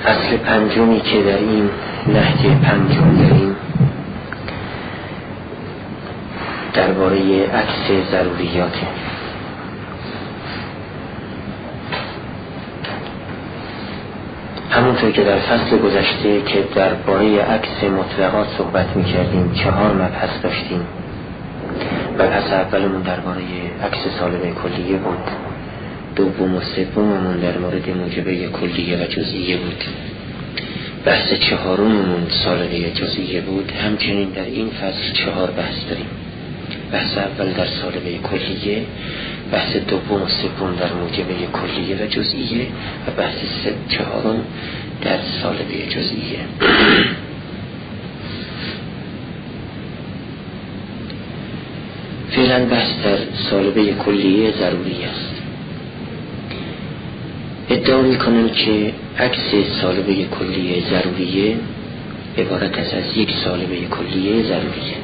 اصل پنجمی که در این نهج پنجم داریم درباره عکس ضروریات. همونطور که در فصل گذشته که درباره عکس مطلقات صحبت می‌کردیم 4 مبحث داشتیم. مبحث اولمون درباره عکس سالبه کلیه بود، دوم و سوممون در مورد موجبه کلیه و جزئیه بود، بحث چهارممون سالبه جزئیه بود. همچنین در این فصل 4 بحث داریم. بحث اول در سالبه کلیه، بحث دوم و سوم در موجبه کلیه و جزئیه و بحث چهارم در سالبه جزئیه. فعلا بحث در سالبه کلیه ضروری است. ادعا میکنم که عکس سالبه کلیه ضروریه عبارت است از یک سالبه کلیه ضروریه.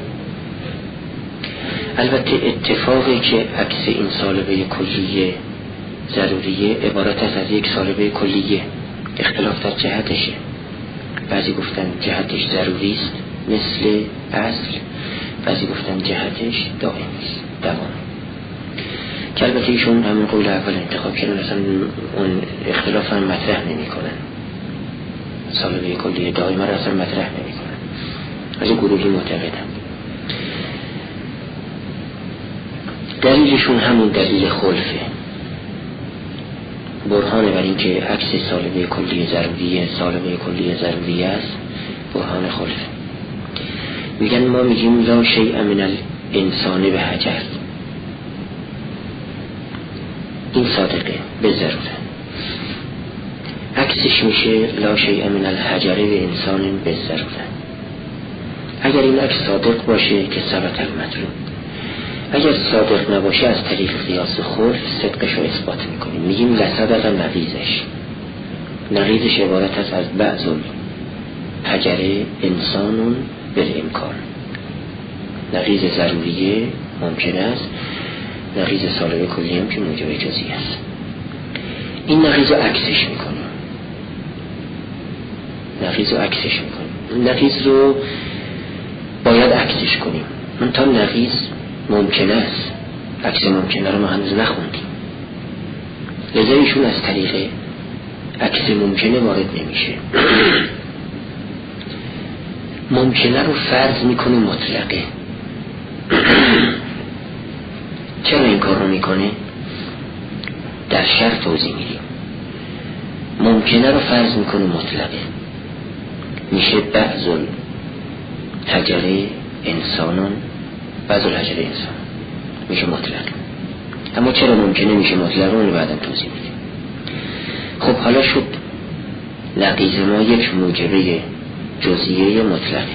البته اتفاقی که عکس این سالبه کلیه ضروریه عبارت است از یک سالبه کلیه، اختلاف در جهتشه. بعضی گفتن جهتش ضروری است مثل اصل، بعضی گفتن جهتش دائمی است، دوام. که البته ایشون همون قول اول انتخاب کردن، اصلا اون اختلاف هم مطرح نمی کنن، سالبه کلیه دائمه را اصلا مطرح نمی کنن. از این گروهی معتقدم. دلیلشون همون دلیل خلفه، برهانه بر این که عکس سالبه کلیه ضروریه سالبه کلیه ضروریه است، برهان خلفه. میگن ما میگیم لا شیء من الانسان به حجر، این صادقه به ضروره. عکسش میشه لا شیء من الحجر به انسان به ضروره. اگر این عکس صادق باشه که ثبت المطلوب، اگر صادق نباشه از طریق قیاس خلف صدقش رو اثبات میکنیم. میگیم لصدق نقیضش. نقیضش عبارت است از بعض الحجر انسان بالامکان. نقیض ضروریه ممکن است، نقیض سالبه کلیه هم که موجب جزئی است. این نقیض رو عکسش میکنیم. نقیض رو باید عکسش کنیم. من تا نقیض ممکن است، عکس ممکنه رو ما هنوز نخوندیم، لذا ایشون از طریق عکس ممکنه وارد نمیشه. ممکنه رو فرض میکنه مطلقه. چرا این کار رو میکنه؟ در شرط توضیح میدیم. ممکنه رو فرض میکنه مطلقه، میشه بعض الحجر انسانان، بعض الحجر انسان میشه مطلق. اما چرا ممکنه میشه مطلق رو بعداً توضیح میدیم. خب حالا شد نقیض ما یک موجبه جزئیه مطلقه.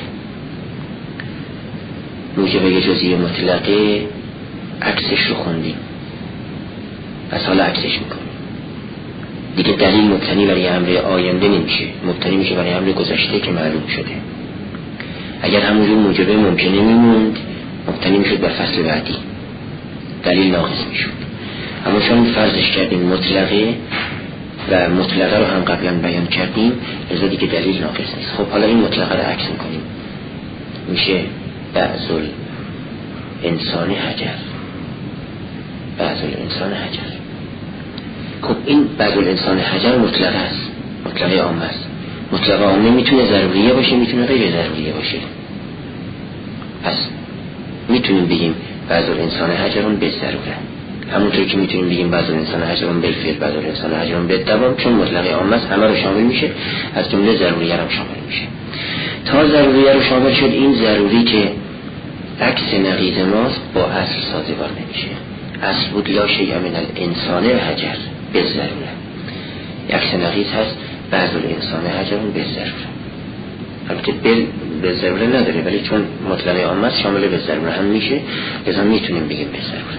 موجبه جزئیه مطلقه عکسش رو خوندیم، پس حالا عکسش میکنیم. دیگه دلیل مبتنی برای امر آینده نمیشه، مبتنی میشه برای امر گذشته که معلوم شده. اگر همونجور موجبه ممکنه میموند مبتنی میشد بر فصل بعدی، دلیل ناقص میشد. اما چون فرضش کردیم مطلقه و مطلقه رو هم قبلا بیان کردیم، لذا دیگه دلیل ناقص نیست. خب حالا این مطلقه رو عکس میکنیم، میشه بعض الانسان حجر. بعض الانسان حجر. خب این بعض الانسان حجر مطلقه است، مطلقه عامه است. مطلقه عامه میتونه ضروریه باشه، میتونه غیر ضروریه باشه. پس میتونیم بگیم بعض الانسان حجرون به ضروره، همونطور که میتونیم بگیم بعض الانسان حجرون بالفعل، بعض الانسان حجرون بالدوام، چون مطلقه عامه است، همه رو شامل میشه، از جمله ضروریه هم شامل میشه. تا ضروریه رو شامل شد، این ضروری که عکس نقیض ماست با اصل سازگار نمیشه. اصل بود لا شیء من الانسان حجر به ضروره، عکس نقیض هست بعض الانسان حجرون به ضروره. البته به ضروره نداره، ولی چون مطلقه عامه است شامل به ضروره هم میشه، لذا میتونیم بگیم به ضروره.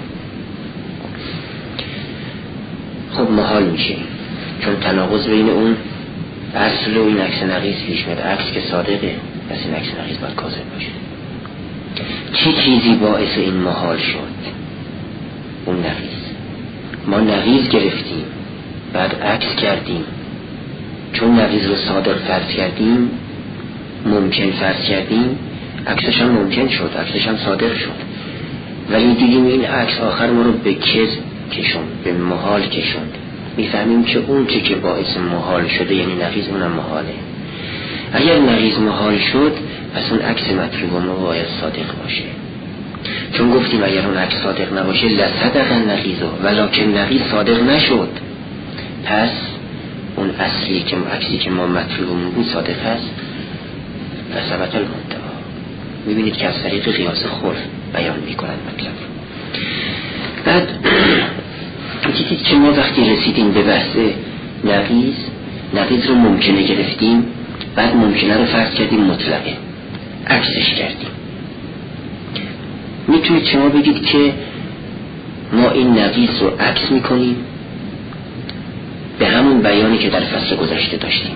خب محال میشه، چون تناقض بین اون اصل و این عکس نقیض پیش میاد. عکس که صادقه، پس این عکس نقیض باید کاذب باشه. چه چیزی باعث این محال شد؟ اون نقیض. ما نقیض گرفتیم، بعد عکس کردیم، چون نقیض رو صادق فرض کردیم، ممکن فرض کردیم، عکسش هم ممکن شد، عکسش هم صادق شد. ولی دیدیم این عکس آخر ما رو به کذب کشوند، به محال کشوند. میفهمیم که اون چه که باعث محال شده یعنی نقیض، اونم محاله. اگر نقیض محال شد پس اون عکس مطلوب ما باید صادق باشه. چون گفتیم اگر اون عکس صادق نباشه لصدق النقیض، ولکن نقیض صادق نشد، پس اون اصلی که عکسی که ما مطلوبمون بود صادق هست و ثبت المدعا. میبینید که از طریق قیاس خلف بیان میکنن مطلب. بعد دیدید که ما وقتی رسیدیم به بحث نقیض رو ممکنه گرفتیم، بعد ممکنه رو فرض کردیم مطلقه، عکسش کردیم. میتونید شما بگید که ما این نقیض رو عکس میکنیم به همون بیانی که در فصل گذشته داشتیم.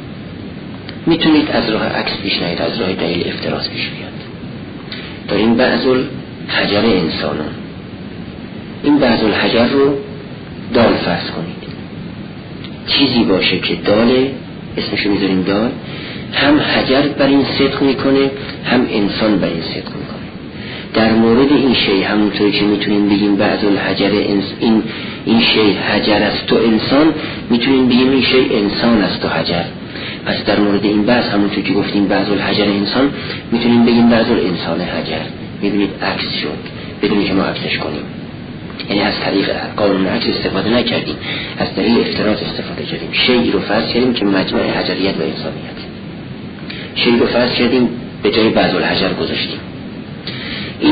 میتونید از راه عکس پیش نیاد، از راه دلیل افتراض پیش بیاد. داریم بعض الحجر انسانون، این بعض الحجر رو دال فرض کنید، چیزی باشه که داله، اسمشو میذاریم دال، هم حجر بر این صدق میکنه هم انسان بر این صدق میکنه. در مورد این شی همونطوری که میتونیم بگیم بعض الحجر این شی حجر است و انسان، میتونیم بگیم این شی انسان است و حجر. پس در مورد این بحث همونطور که گفتیم بعض الحجر انسان، میتونیم بگیم بعض الانسان حجر. میبینید عکس شد بدونی که ما عکسش کنیم، یعنی از طریق قانون عکس استفاده نکردیم، از طریق افتراض استفاده کردیم. شیئی رو فرض کردیم که مجمع حجریت و انسانیت، شیئی رو فرض کردیم به جای بعض الحجر گذاشتیم. این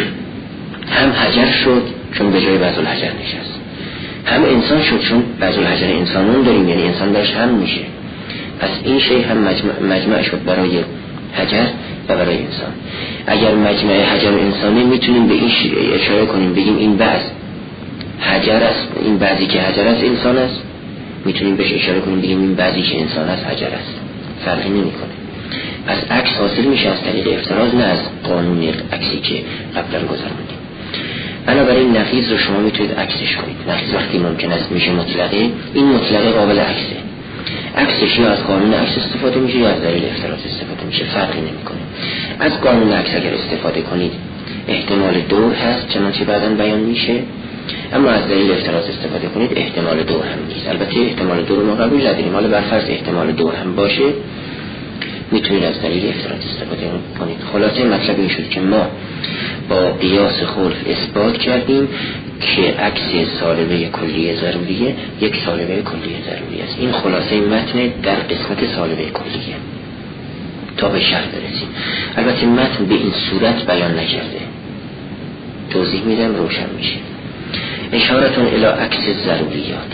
هم حجر شد چون به جای بعض الحجر نشست، هم انسان شد چون بعض الحجر انسانون داریم، یعنی انسان درش هم میشه. پس این شی هم مجمع شد برای حجر و برای انسان. اگر مجمع حجر و انسانی میتونیم به این اشاره کنیم، بگیم این بعض حجر است، این بعضی که حجر است انسان است، میتونیم بهش اشاره کنیم بگیم این بعضی که انسان است حجر است، فرقی نمیکنه. پس عکس حاصل میشه از طریق افتراض، نه از قانون عکسی که قبلا گذروندیم. بنابراین نقیض رو شما میتونید عکسش کنید. نقیض وقتی ممکن است میشه مطلقه، این مطلقه قابل عکسه. عکسش یا از قانون عکس استفاده میشه یا از دلیل افتراض استفاده میشه، فرقی نمیکنه. از قانون عکس اگر استفاده کنید احتمال دور هست چنانچه بعداً بیان میشه، اما از دلیل افتراض استفاده کنید احتمال دور هم نیست. البته احتمال دور ما قبول نداریم، حالا بر فرض احتمال دور هم باشه میتونید از دلیل افتراض استفاده کنید. خلاصه مطلب این شد که ما با قیاس خلف اثبات کردیم که عکس سالبه کلیه ضروریه یک سالبه کلیه ضروری است. این خلاصه متن در قسمت سالبه کلیه. تا به شرح برسیم. البته متن به این صورت بیان نکرده، توضیح میدم روشن میشه. اشارتون الی عکس ضروریات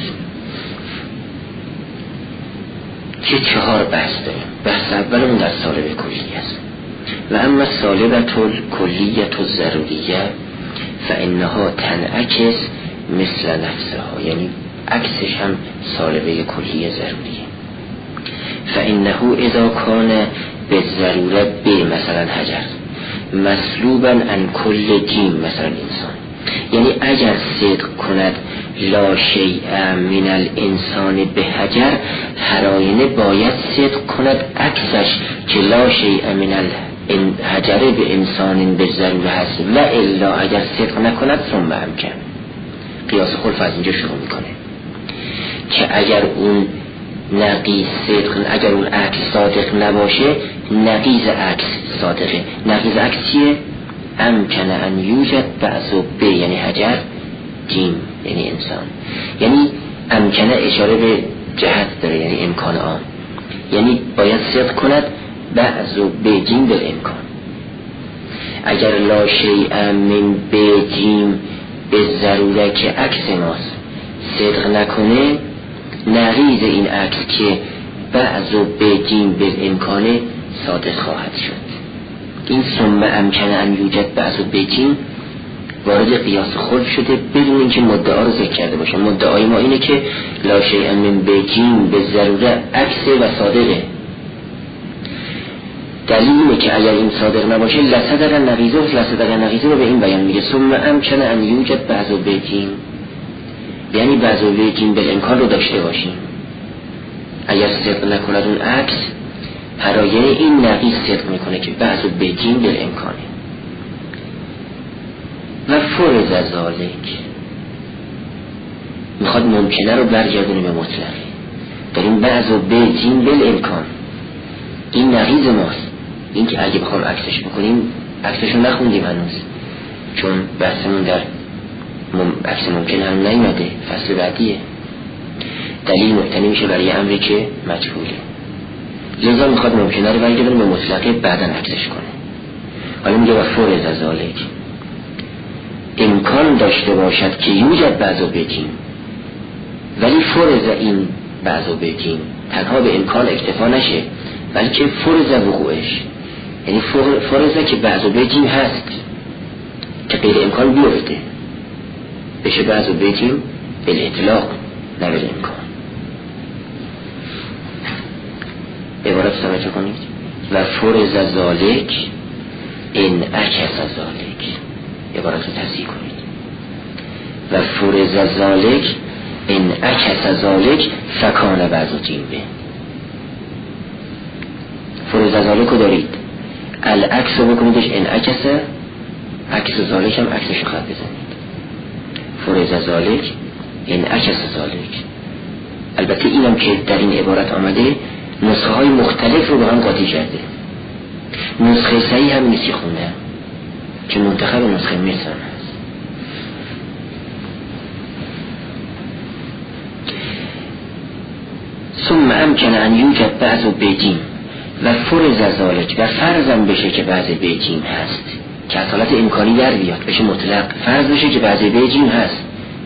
که 4 بحث داریم. بحث اولمون در سالبه کلیه است. و اما سالبه کلیه و ضروریه فانها تنعکس مثل نفسها، یعنی عکسش هم سالبه کلیه ضروریه. فانه اذا کان به ضرورت به مثلا حجر مسلوبا عن کل جیم مثلا انسان، یعنی اگر صدق کند لا شیء من الانسان به حجر، هر آینه باید صدق کند عکسش که لا شیء من الحجر به انسان به ضرور هست، و الا اگر صدق نکند ثم امکن. قیاس خلف از اینجا شروع میکنه که اگر اون نقیض صدق، اگر اون عکس صادق نباشه نقیض عکس صادقه. نقیض عکس چیه؟ امکنه ان یوجد بعضو به یعنی حجر، جیم یعنی انسان. یعنی امکنه اشاره به جهت داره، یعنی امکان آن، یعنی باید صدق کند بعضو به جیم بالامکان. اگر لا شیء من به جیم به ضروره که عکس ماست صدق نکنه، نقیض این عکس که بعضو به جیم بالامکانه صادق خواهد شد. این ثم امکنه ان یوجد بعضو به جیم وارد قیاس خلف شده بدون اینکه مدعا رو ذکر کرده باشه. مدعای ما اینه که لا شیء من به جیم به ضروره عکس و صادقه. دلیل اینه که اگر این صادق نباشه لصدق النقیض رو به این بیان میگه ثم امکنه ان یوجد بعضو به جیم، یعنی بعضو به جیم بالامکان رو داشته باشیم. اگر صدق نکند اون عکس، پراینه این نقیض صدق میکنه که بعض بجین بالامکانه. و فرض ذالک میخواد ممکنه رو برگردونه به مطلقه. داریم بعض بجین بالامکان، این نقیض ماست. این که اگه بخوام عکسش بکنیم، عکسشو نخوندیم هنوز، چون بحثمون در عکس ممکن هم نیومده، فصل بعدیه. دلیل مبتنی میشه برای امری که مجهوله، لذا میخواد ممکنه رو برگردونه به مطلقه، بعداً عکسش کنه. حالا میگه و فرض ذالک، امکان داشته باشد که یوجد بعض بجین، ولی فرض این بعض بجین تنها به امکان اکتفا نشه، بلکه فرض وقوعش، یعنی فرض که بعض بجین هست که غیر امکان بیفته، بشه بعض بجین بالاطلاق نه بالامکان. عبارت سمجه کنید. و فرض ذالک ان عکس ذالک، عبارت رو تصحیح کنید. و فرض ذالک ان عکس ذالک فکان بعض جنبه. فرض ذالک رو دارید، العکس رو بکنیدش ان عکس، عکس ذالک هم عکسش رو خط بزنید. فرض ذالک ان عکس ذالک. البته اینم که در این عبارت آمده نسخه های مختلف رو با هم قاطی کرده. نسخه صحیح هم نیستی خونده که منتخب نسخه میرسان هست. ثم امکن ان یوجد بعض بجین و فرض ذالک، و فرضم بشه که بعض بجین هست، که از حالت امکانی در بیاد بشه مطلق، فرض بشه که بعض بجین هست.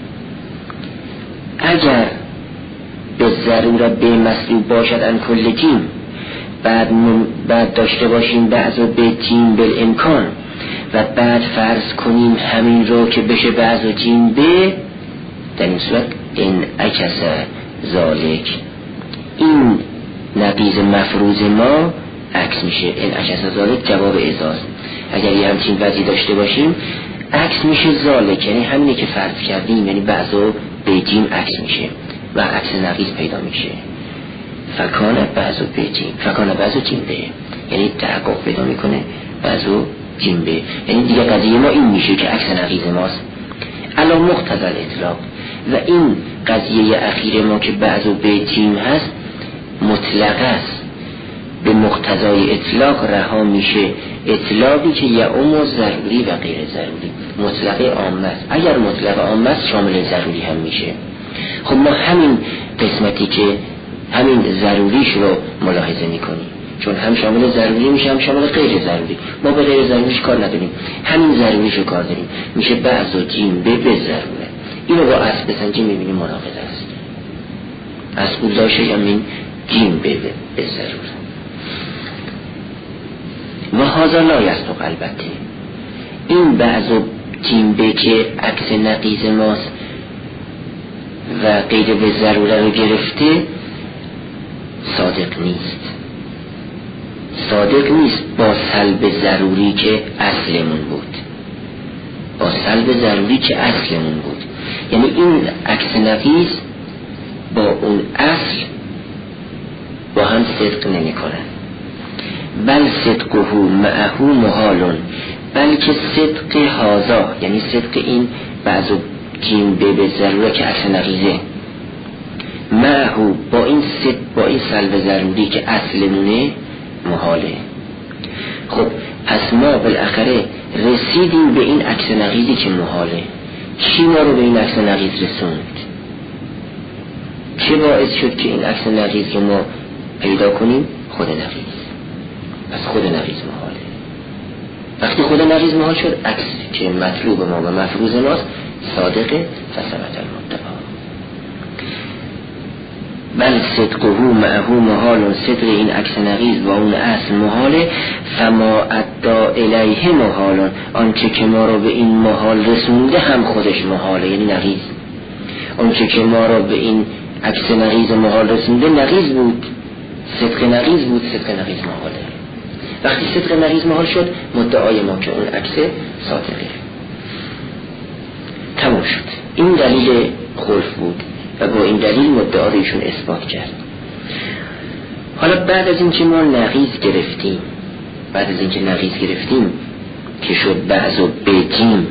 اگر به ضرورت به مسلوب باشد ان کل جیم، بعد داشته باشیم بعض بجین بالامکان، و بعد فرض کنیم همین رو که بشه بعض جیم به، در این صورت این عکس ذالک، این نقیض مفروض ما عکس میشه. این عکس ذالک جواب اعزاز. اگر یه همچین وضعی داشته باشیم عکس میشه ذالک، یعنی همینه که فرض کردیم، یعنی بعض بجیم عکس میشه و عکس نقیض پیدا میشه. فکان بعض بجیم، فکان بعض جنبه، یعنی تحقق پیدا میکنه بعض جنبه، یعنی دیگه قضیه ما این میشه که عکس نقیض ماست علا مقتضی الاطلاق. و این قضیه اخیر ما که بعض بجیم هست مطلق است، به مقتضای اطلاق رها میشه. اطلاقی که یعم و ضروری و غیر ضروری، مطلق عام است. اگر مطلق عام است شامل ضروری هم میشه. خب ما همین قسمتی که همین ضروریش رو ملاحظه میکنیم، چون هم شامل ضروری میشه هم شامل غیر ضروری. ما به غیر ضروریش کار نداریم، همین ضروریش رو کار داریم. میشه بعض و جیم به ضروره. اینو با اصل بسنجیم میبینیم مناقض است. اصل داشته همین جیم به ضروره. و هذا لا یصدق. البته این بعض و جیم به که عکس نقیض ماست و قید به ضروره رو گرفته صادق نیست. صادق نیست با سلب ضروری که اصلمون بود، با سلب ضروری که اصلمون بود. یعنی این عکس نقیض با اون اصل با هم صدق نمی کنن. بل صدقه معه محالون، بلکه صدق هازا، یعنی صدق این بعض جیم به ضروره که عکس نقیضه، معه با این صدق، با این سلب ضروری که اصلمونه محاله. خب پس ما بالاخره رسیدیم به این عکس نقیضی که محاله. چی ما رو به این عکس نقیض رسوند؟ چه باعث شد که این عکس نقیض رو ما پیدا کنیم؟ خود نقیض. پس خود نقیض محاله. وقتی خود نقیض محال شد، عکس که مطلوب ما و مفروض ماست صادقه، فثبت المدعا. بل صدقه معه محال، صدق این عکس نقیض با اون اصل محاله. فما ادعا الیه محال، آنچه که ما را به این محال رسونده هم خودش محاله، یعنی نقیض. آنچه که ما را به این عکس نقیض محال رسونده نقیض بود، صدق نقیض بود، صدق نقیض محاله. وقتی صدق نقیض محال شد، مدعای ما که اون عکس صادقه. تمام شد. این دلیل خلف بود و با این دلیل مدعا رو ایشون اثبات کرد. حالا بعد از اینکه ما نقیض گرفتیم که شد بعض و بجیم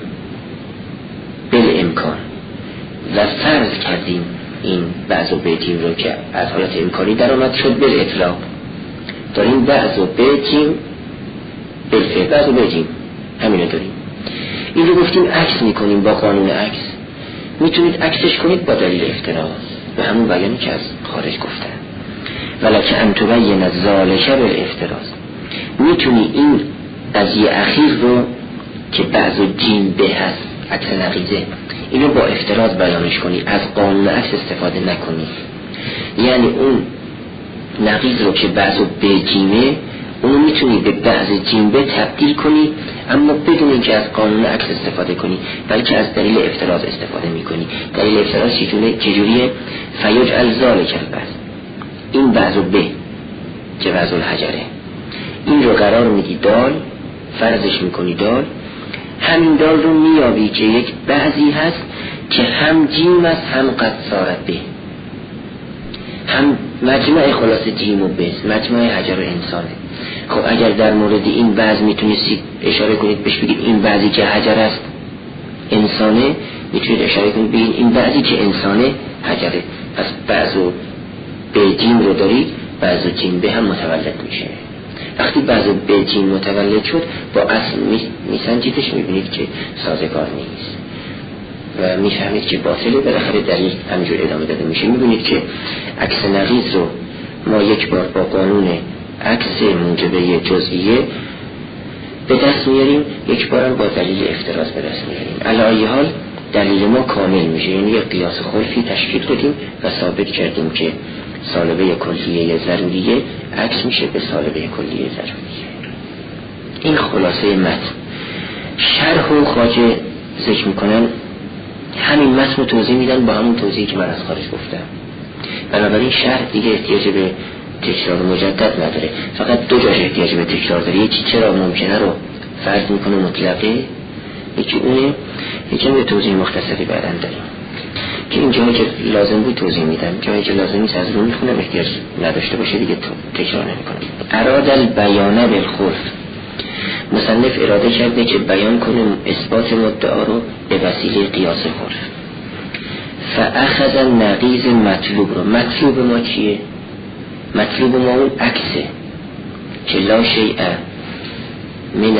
بالامکان و فرض کردیم این بعض و بجیم رو که از حالت امکانی در آمد شد بالاطلاق، داریم بعض و بجیم بالفعل، بعض و بجیم همینو داریم. این رو گفتیم عکس میکنیم با قانون عکس. میتونید عکسش کنید با دلیل افتراض و همون بیانی که از خارج گفتن ولکه ان تبین ذالک بالافتراض. میتونی این قضیه اخیر رو که بعض و جیم به هست عکس نقیضه اینو با افتراض بیانش کنی، از قانون عکس استفاده نکنی. یعنی اون نقیض رو که بعض و به جیمه اونو میتونی به بعض جنبه تبدیل کنی، اما بدون اینکه از قانون عکس استفاده کنی، بلکه از دلیل افتراض استفاده میکنی. دلیل افتراض چجوریه؟ فیجعل ذالک البعض، این بعض و به که بعض الحجره، این رو قرار میدی دال، فرضش میکنی دال، همین دال رو میابی که یک بعضی هست که هم جیم است هم قد صارت به، هم مجموع خلاص جیم و بس، مجموع حجر و انسانه. خب اگر در مورد این بعض میتونید اشاره کنید بهش بگید این بعضی که حجر است انسانه، میتونید اشاره کنید بگید این بعضی که انسانه حجره. پس بعض و به جیم رو دارید، بعض و جیم به هم متولد میشه. وقتی بعض و به جیم متولد شد با اصل میسنجیدش، میبینید که سازگار نیست و میفهمید که باطله، بالاخره دلیل همینجور ادامه داده میشه. میبینید که عکس نقیض رو ما یک بار با قانون عکس موجبه جزئیه به دست میاریم، یک بار با دلیل افتراض به دست میاریم. علی ای حال دلیل ما کامل میشه، یعنی یک قیاس خلفی تشکیل دادیم و ثابت کردیم که سالبه کلیه ضروریه عکس میشه به سالبه کلیه ضروریه. این خلاصه متن. شرح و خواجه ذکر میکنن همین متن رو توضیح میدن با همون توضیحی که من از خارج گفتم. بنابراین شرح دیگه احتیاج به تکرار مجدد نداره، فقط دو جاش احتیاج به تکرار داره. یکی چرا ممکنه رو فرض میکنه مطلقه، یکی اونه، یکی به توضیح مختصری بعداً داریم که این جایی که لازم بود توضیح میدم، جایی که لازم نیست از رو میخونم، احتیاج نداشته باشه دیگه تکرار نمیکنم. اراد البیان بالخلف، مصنف اراده کرده که بیان کنه اثبات مدعا رو به وسیله قیاس خلف. فاخذ النقیض مطلوب رو، مطلوب ما چیه؟ مطلوب ما اون عکسه که لا شیء من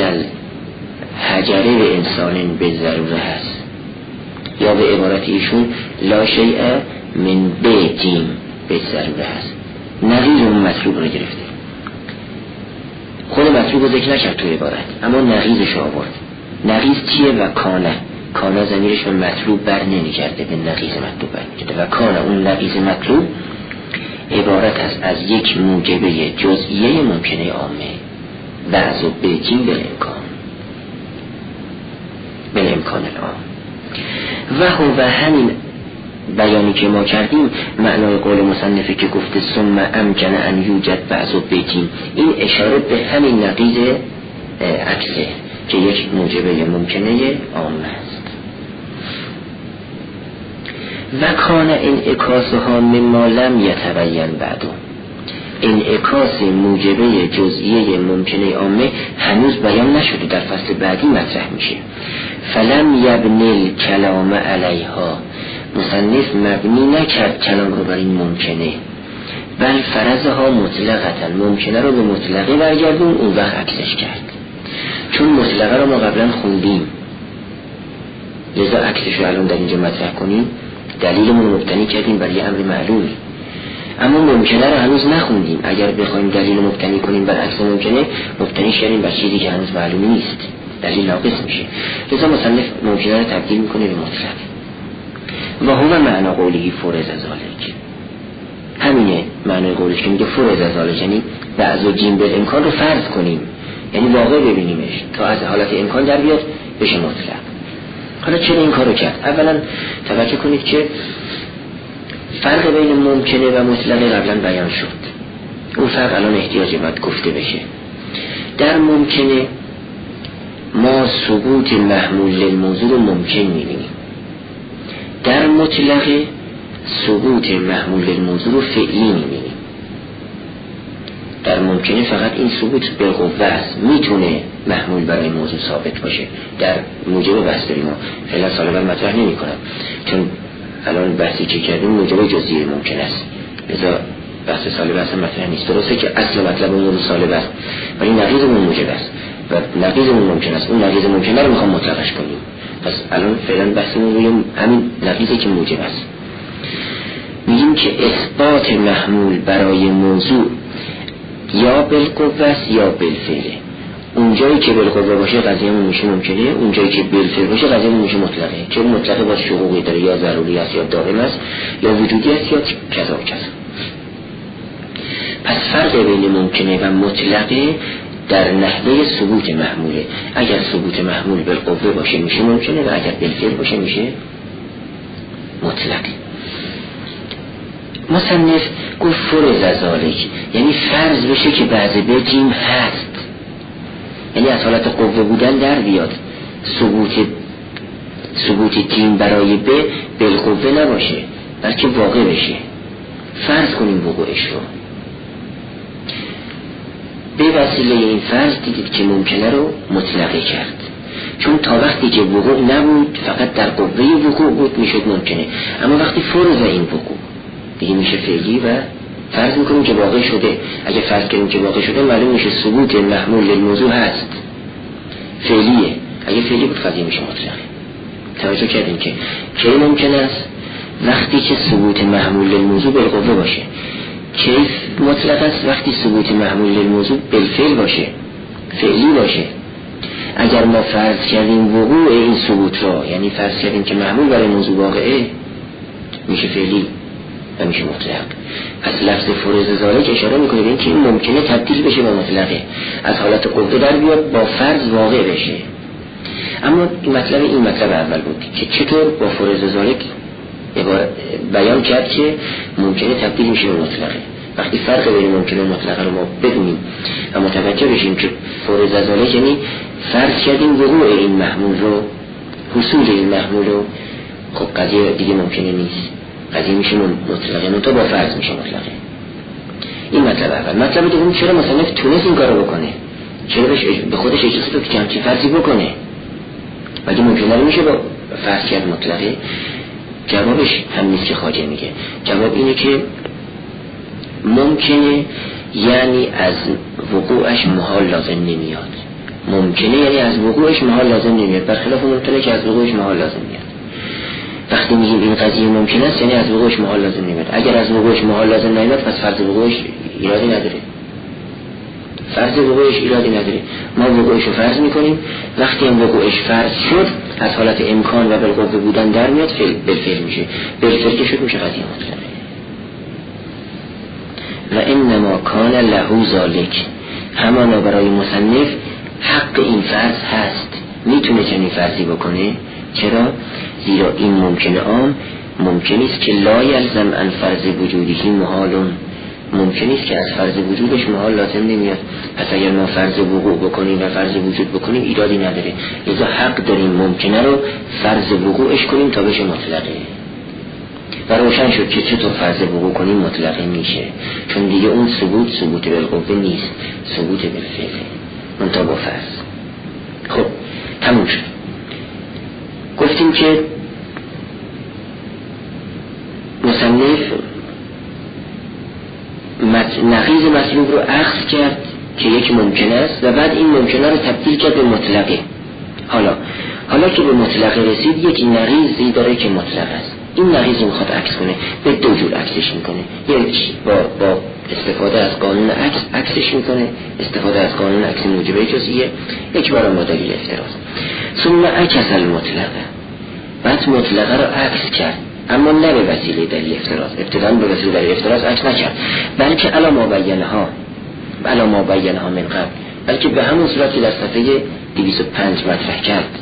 الحجره به انسان به ضروره هست، یا به عبارت ایشون لا شیء من بیتیم به ضروره هست. نقیض اون مطلوب رو گرفته، خود مطلوب رو ذکر نکرد تو عبارت، اما نقیضش آورد. نقیض چیه؟ و کانه ضمیرش به مطلوب بر نمی کرده، به نقیض مطلوب بر می کرده. و کانه اون نقیض مطلوب عبارت است از یک موجبه جزئیه ممکنه عامه، بعض و بجیم بالامکان العام. و هو همین بیانی که ما کردیم معنای قول مصنفه که گفته ثم امکن ان یوجد بعض و بجیم، این اشاره به همین نقیض عکسه که یک موجبه ممکنه عامه است. و کان انعکاسها مما لم یتبین بعدو، انعکاس موجبه جزئیه ممکنه عامه هنوز بیان نشده، در فصل بعدی مطرح میشه. فلم یبنی الکلام علیها، مصنف مبنی نکرد کلام رو بر این ممکنه، بل فرضها مطلقتا، ممکنه رو به مطلقه برگردون، اون وقت عکسش کرد. چون مطلقه رو ما قبلا خوندیم، لذا عکسش رو الان در اینجا مطرح کنیم، دلیلمون رو مبتنی کردیم برای امر معلوم، اما ممکنه رو هنوز نخوندیم. اگر بخوایم دلیل مبتنی کنیم بر عکس ممکنه، مبتنی شدیم بر چیزی که هنوز معلومی نیست، دلیل ناقص میشه. لذا مصنف ممکنه رو تبدیل میکنه به مطلق. و هو معنا قولی فرض ذالک، همینه معنای قولش که میگه فرض ذالک، یعنی بعض و جیم بالامکان رو فرض کنیم، یعنی واقع ببینیمش تا از حالت امکان در بیاد بشه مطلق. حالا چرا این کارو کرد؟ اولا توجه کنید که فرق بین ممکنه و مطلقه قبلا بیان شد، اون فرق الان احتیاج باید گفته بشه. در ممکنه ما ثبوت محمول للموضوع رو ممکن می‌بینیم، در مطلقه ثبوت محمول للموضوع رو فعلی می‌بینیم. در ممکنه فقط این ثبوت بالقوه است، میتونه محمول برای موضوع ثابت باشه. در موجب بحث داریم فعلا سالبا مطرح نمی کنم چون الان بحثی که کردیم موجب جزئی ممکن است، لذا بحث سالب اصلا مطرح نیست. درسته که اصل مطلب موضوع سالب است ولی نقیضمون موجب است و نقیضمون ممکن است. اون نقیض ممکنه رو میخوام مطلقش کنیم. پس الان فعلا بحثمون روی همین نقیضی که موجب است. میگیم که اثبات محمول برای موضوع یا بالقوه است یا بالفعل. اونجایی که بالقوه باشه قضیه‌مون میشه ممکنه، اونجایی که بالفعل باشه قضیه‌مون میشه مطلقه. چون مطلقه با شقوقی داره، یا ضروری است یا دائم است یا وجودی است یا کذا و کذا. پس فرق بین ممکنه و مطلقه در نحوه ثبوت محموله. اگر ثبوت محمول بالقوه باشه میشه ممکنه و اگر بالفعل باشه میشه مطلقه. مصنف گفت فرض ذالک، یعنی فرض بشه که بعض به جیم هست، یعنی از حالت قوه بودن در بیاد، ثبوت جیم برای به بالقوه نباشه بلکه واقع بشه. فرض کنیم وقوعش رو. به وسیله این فرض دیدید که ممکنه رو مطلقه کرد، چون تا وقتی که وقوع نبود فقط در قوه وقوع بود میشد ممکنه، اما وقتی فرض این وقوع دیگه میشه فعلی و فرض میکنیم که واقع شده. اگه فرض کنیم که واقع شده معلوم میشه ثبوت محمول للموضوع هست، فعلیه. اگه فعلی بود قضیه میشه مطلقه. توجه کردیم که کی ممکن است؟ وقتی که ثبوت محمول للموضوع بالقوه باشه. کیف مطلق است؟ وقتی ثبوت محمول للموضوع بالفعل باشه، فعلی باشه. اگر ما فرض کردیم وقوع این ثبوت را، یعنی فرض کردیم که محمول برای موضوع واقعه، میشه فعلی و میشه مطلق. پس لفظ فرض ذالک اشاره میکنه به اینکه این ممکنه تبدیل بشه به مطلقه، از حالت قوه در بیاد با فرض واقع بشه. اما این مطلب اول بود که چطور با فرض ذالک بیان کرد که ممکنه تبدیل میشه به مطلقه. وقتی فرق بین ممکنه و مطلقه رو ما بدونیم و متوجه بشیم که فرض ذالک یعنی فرض کردیم وقوع این محمول رو، حصول این محمول رو، خب قضیه دیگه ممکنه نیست، قضیه میشه مطلقه، منتها با فرض میشه مطلقه. این مطلب اول. مطلب دوم چرا مصنف تونست این کارو بکنه؟ چرا به خودش اجازه داد که همچین فرضی بکنه؟ ولی ممکنه میشه با فرض کرد مطلقه. جوابش هم نیست که خواجه میگه. جواب اینه که ممکنه یعنی از وقوعش محال لازم نمیاد. ممکنه یعنی از وقوعش محال لازم نمیاد، برخلاف ممکنه که از وقوعش محال لازم میاد. وقتی میگیم این قضیه ممکن است یعنی از وقوعش محال لازم نمیاد. اگر از وقوعش محال لازم نمیاد پس فرض وقوعش ایرادی نداره. فرض وقوعش ایرادی نداره. ما وقوعش رو فرض میکنیم، وقتی هم وقوعش فرض شد از حالت امکان و بالقوه بودن در میاد، بالفعل میشه. بالفعل که شد میشه قضیه مطلقه. و انما کان له ذالک، همانا برای مصنف حق این فرض هست، میتونه چنین فرضی بکنه. چرا؟ زیرا این ممکنه عام ممکنی است که لا یلزم ان فرض وجودی محالون، ممکنی است که از فرض وجودش محال لازم نمیاد. پس اگر ما فرض وقوع بکنیم و فرض وجود بکنیم ایرادی نداره، لذا حق داریم ممکنه رو فرض وقوعش کنیم تا بشه مطلقه. و روشن شد که چطور فرض وقوع کنیم مطلقه میشه، چون دیگه اون ثبوت بالقوه نیست، ثبوت بالفعل، منتها با فرض. خب تموم شد. گفتیم که مصنف نقیض مطلوب رو اخذ کرد که یک ممکن است و بعد این ممکنه رو تبدیل کرد به مطلقه. حالا که به مطلقه رسید یک نقیضی داره که مطلق است. این نقیض رو میخواد عکس کنه، به دو جور عکسش میکنه. یک با استفاده از قانون عکسش میکنه، استفاده از قانون عکس موجبه جزئیه، یک بار با دلیل افتراض. ثم عکس المطلقه، بعد مطلقه رو عکس کرد، اما نه به وسیله دلیل افتراض. ابتداً به وسیله دلیل افتراض عکس نکرد، بلکه علی ما بینها من قبل، بلکه به همون صورت که در صفحه 205 مطرح کرد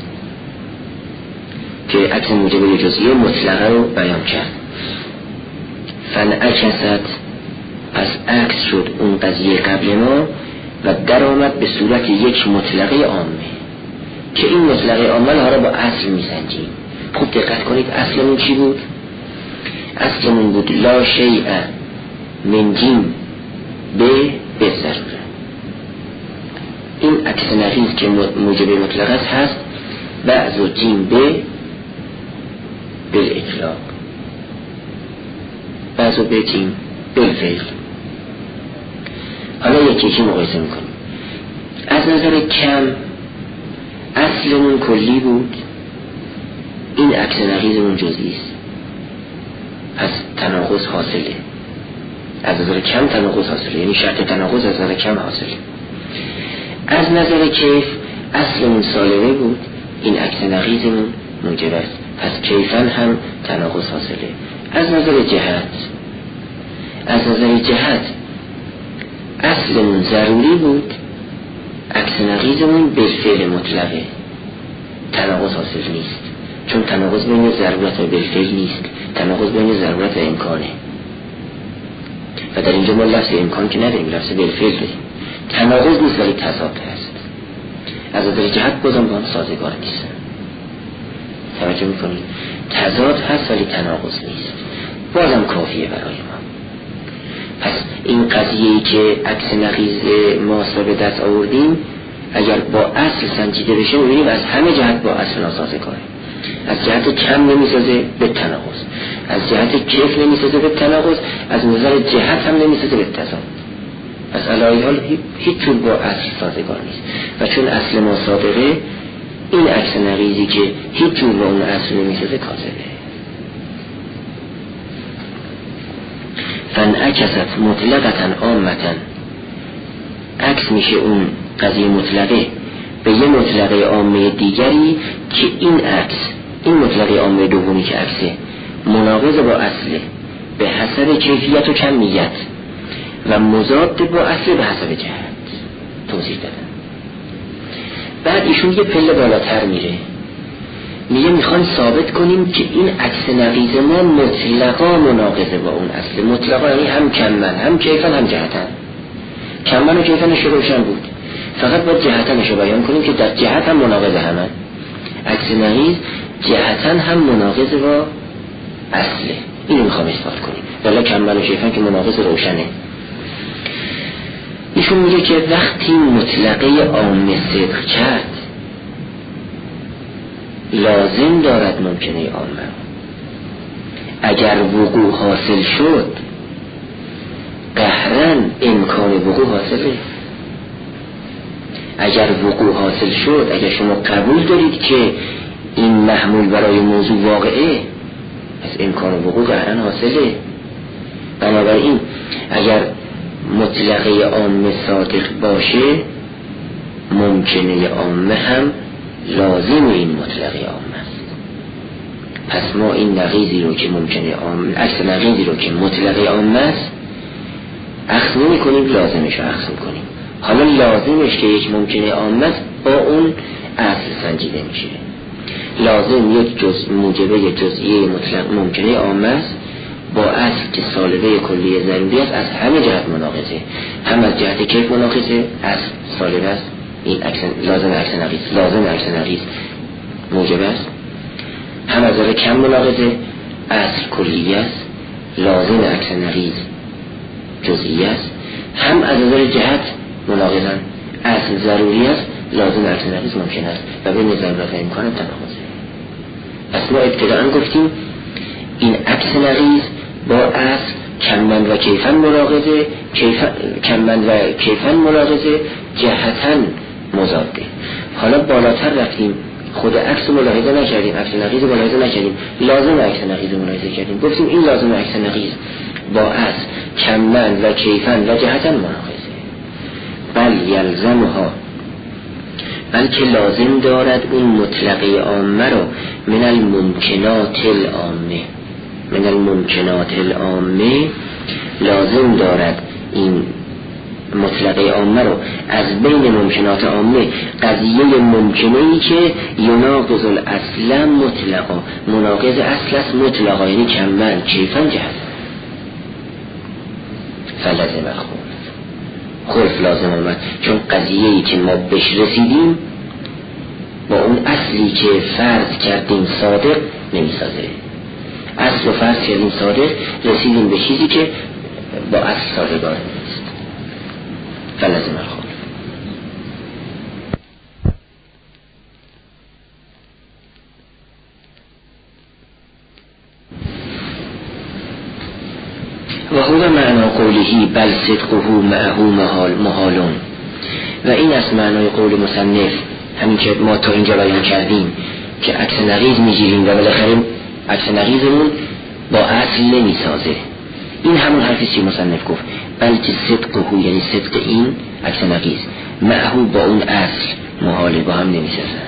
که عکس موجبه جزئیه مطلقه رو بیان کرد. فانعکست، پس عکس شد اون قضیه قبل ما و در آمد به صورت یک مطلقه عامه، که این مطلقه عامه ها را با اصل میسنجیم. خوب دقت کنید اصلمون چی بود؟ اصلمون بود لا شیء من جیم به به ضروره. این عکس نقیض که موجب مطلق است هست بعض و جیم به بالاطلاق، بعض و به جیم بالفعل. حالا یکی مقایسه میکنیم. از نظر کم اصلمون کلی بود، این عکس نقیضمون جزئی است، پس تناقض حاصله. از نظر کم تناقض حاصله، یعنی شرط تناقض از نظر کم حاصله. از نظر کیف اصلمون سالمه بود، این عکس نقیضمون موجب است، پس کیفاً هم تناقض حاصله. از نظر جهت اصلمون ضروری بود، عکس نقیضمون بالفعل مطلقه، تناقض حاصل نیست، چون تناقض بین ضرورت و بالفعل نیست، تناقض بین ضرورت و امکانه و در اینجا ما لفظ امکان که نداریم، لفظ بالفعل داریم. تناقض نیست ولی تضاد هست. از نظر جهت بازم با هم سازگار نیست. توجه میکنید؟ تضاد هست ولی تناقض نیست، بازم کافیه برای ما. پس این قضیه‌ای که عکس نقیض ماست و به دست آوردیم اگر با اصل سنجیده بشه می‌بینیم از همه جهت با اصل ناسازگاره. از جهت کم نمیسازه به تناقض، از جهت کیف نمیسازه به تناقض، از نظر جهت هم نمیسازه به تضاد. پس علایه حال هیچ جور با اصل سازگار نیست و چون اصل ما صادقه، این عکس نقیضی که هیچ جور با اون اصل نمیسازه کاذبه. فانعکست مطلقتا عامتا، عکس میشه اون قضیه مطلقه به یه مطلقه عامه دیگری که این عکس، این مطلقه عامه دومی که عکسه مناقض با اصله به حسب کیفیت و کمیت و مضاد با اصل به حسب جهت. توضیح دادن. بعد ایشون یه پله بالاتر میگه میخوان ثابت کنیم که این عکس نقیض ما مطلقا مناقضه با اون اصل. مطلقا یعنی هم کمن هم کیفن هم جهتن. کمن و کیفنش روشن بود، فقط باید جهتنش رو بیان کنیم که در جهت هم مناقضه همن. عکس نقیض جهتن هم مناقضه با اصله، اینو میخوام اثبات کنیم. ولی کمن و کیفن که مناقض روشنه. ایشون میگه که وقتی مطلقه عام صدق کرد لازم دارد ممکنه عامه. اگر وقوع حاصل شد قهرن امکان وقوع حاصله. اگر وقوع حاصل شد، اگر شما قبول دارید که این محمول برای موضوع واقعه، پس امکان وقوع قهرن حاصله. بنابراین اگر مطلقه عام صادق باشه ممکنه عامه هم لازم این مطلقه عامه است. پس ما این نقیضی رو که ممکنه عام، عکس نقیضی رو که مطلقه عامه است اخذ نمی کنیم، لازمش رو اخذ کنیم. حالا لازمش که یک ممکنه عامه است با اون اصل سنجیده میشه. لازم یک موجبه جزئیه مطلق ممکنه عامه است با اصل که سالبه کلی ضروری است، از همه جهت مناقضه. هم از جهت کیف مناقضه، اصل سالبه است، این لازم عکس نقیض موجب است. هم از نظر کم مناقضه، اصل کلی است، لازم عکس نقیض جزئی است. هم از نظر جهت مناقضن، اصل ضروری است، لازم عکس نقیض ممکن است و بین ضرورت و امکان تناقضه. پس ما ابتداءً گفتیم این عکس نقیض با اصل کمن و کیفن مناقضه، کمن و کیفن مناقضه، جهتن مضاده. حالا بالاتر رفتیم، خود عکس ملاحظه نکردیم، عکس نقیض ملاحظه نکردیم، لازم عکس نقیض ملاحظه کردیم. گفتیم این لازم عکس نقیض با اصل کمن و کیفن و جهتن مناقضه. بل یلزمها، بلکه لازم دارد اون مطلقه عامه رو من الممکنات العامه لازم دارد این مطلقه عامه رو از بین ممکنات عامه قضیه ممکنه‌ای که یناقض الاصل مطلقا، مناقض اصل است مطلقا، یعنی کمن کیفن جهت. فلازم خلف لازم آمد، چون قضیه‌ای که ما بهش رسیدیم با اون اصلی که فرض کردیم صادق نمیسازه. اصل و فرض کردیم صادق، رسیدیم به چیزی که با اصل سازگار نیست. فلزم الخلف. و هو معنا قوله بل صدقه معه محالون. و این از معنای قول مصنف، همین که ما تا اینجا بیان کردیم که عکس نقیض میگیریم و بالاخره عکس نقیضمون با اصل نمیسازه. این همون حرفی که مصنف گفت بلکه صدقه، یعنی صدق این عکس نقیض معه با اون اصل محاله، با هم نمیسازه.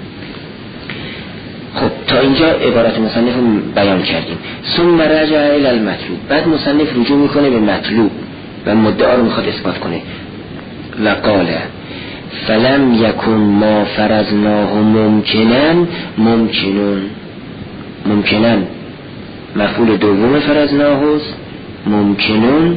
خب تا اینجا عبارت مصنف رو بیان کردیم. ثم رجع الی المطلوب. بعد مصنف رجوع میکنه به مطلوب و مدعا رو میخواد اثبات کنه. و قال فلم یکن ما فرضناه ممکنن مفعول دوم فرضناه ممکنن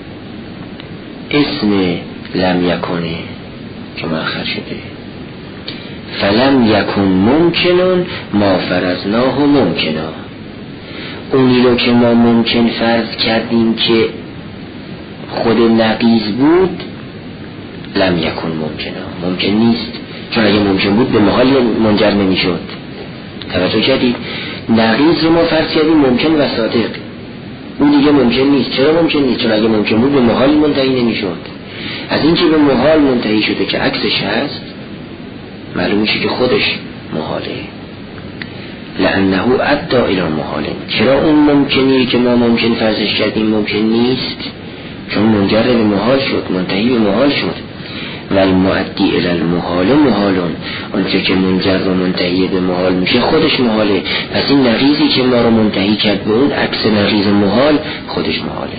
اسم لم یکنه که مؤخر شده. فلم یکن ممکنن ما فرضناه ممکنا. اونی رو که ما ممکن فرض کردیم که خود نقیض بود لم یکن ممکنا، ممکن نیست، چون اگه ممکن بود به محال منجر نمی شد. توجه کردید؟ نقیض رو ما فرض کردیم ممکن و صادق، اون دیگه ممکن نیست. چرا ممکن نیست؟ چون اگه ممکن بود به محال منتهی نمی شد. از این که به محال منتهی شده که عکسش هست معلوم میشه که خودش محاله. لانه ادعا الی محاله. چرا اون ممکنی که ما ممکن فرضش کردیم ممکن نیست؟ چون منجر به محال شد، منتهی به محال شد. و المؤدی الی المحال محالون. اونچه که منجر و منتهی به محال میشه خودش محاله. پس این نقیضی که ما رو منتهی کرد به اون عکس نقیض محال خودش محاله.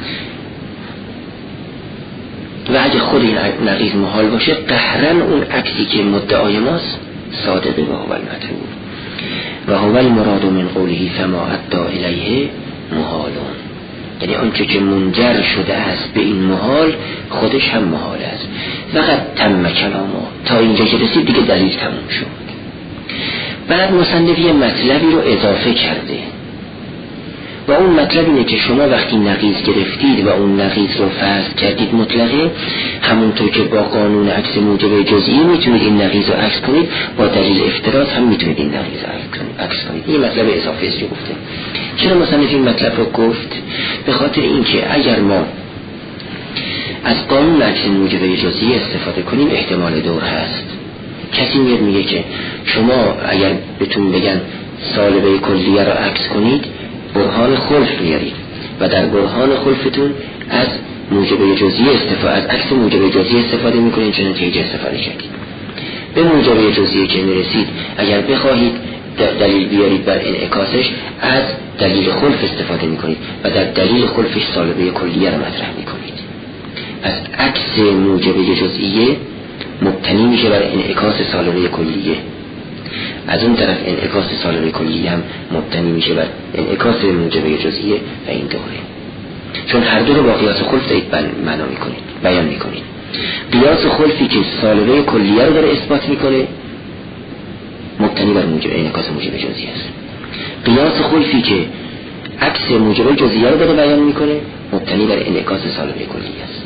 و اگه خود این نقیض محال باشه قهرن اون عکسی که مدعای ماست صادقه و هو المطلوب. و هو المراد من قوله فما ادعا الیه محالون. یعنی آنچه که منجر شده است به این محال خودش هم محال است. فقط تم کلامه. تا اینجا که رسید دیگه دلیل تموم شد. بعد مصنف یه مطلبی رو اضافه کرده و اون مطلب اینه که شما وقتی نقیض گرفتید و اون نقیض رو فرض کردید مطلقه، همونطور که با قانون عکس موجب جزئی میتونید این نقیض رو عکس کنید، با دلیل افتراض هم میتونید این نقیض رو عکس کنید. این مطلب اضافه است که گفته. چرا مصنف این مطلب رو گفت؟ به خاطر اینکه اگر ما از قانون عکس موجب جزئی استفاده کنیم احتمال دور هست. کسی میگه که شما اگر بهتون بگن سالبه کلیه رو عکس کنید برهان خلف بیارید و در برهان خلفتون از موجب جزئی از عکس موجب جزئی استفاده میکنید، چون نتیجه استفاده کردید. به موجب جزئی که میرسید اگر بخواهید دلیل بیارید بر انعکاسش از دلیل خلف استفاده میکنید و در دلیل خلفش سالبه کلیه رو مطرح میکنید. پس عکس موجب جزئی مبتنی میشه بر انعکاس سالبه کلیه. از اون طرف انعکاس سالبه کلیه هم مبتنی میشه بر انعکاس موجب جزئیه و این دوره. چون هر دو رو با قیاس خلف دارید معنا میکنید، بیان میکنید. قیاس خلفی که سالبه کلیه رو داره اثبات میکنه مبتنی بر انعکاس موجب جزئیه است. قیاس خلفی که عکس موجب جزئیه رو داره بیان میکنه مبتنی بر انعکاس سالبه کلیه است.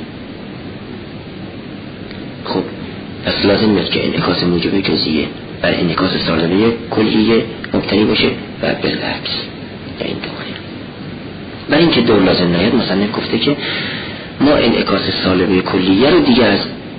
خب پس لازم میاد که انعکاس موجب جزئیه بر انعکاس سالبه کلیه مبتنی باشه و بالعکس یا این دوره. برای اینکه دور لازم نیاد مصنف گفته که ما انعکاس سالبه کلیه رو دیگه از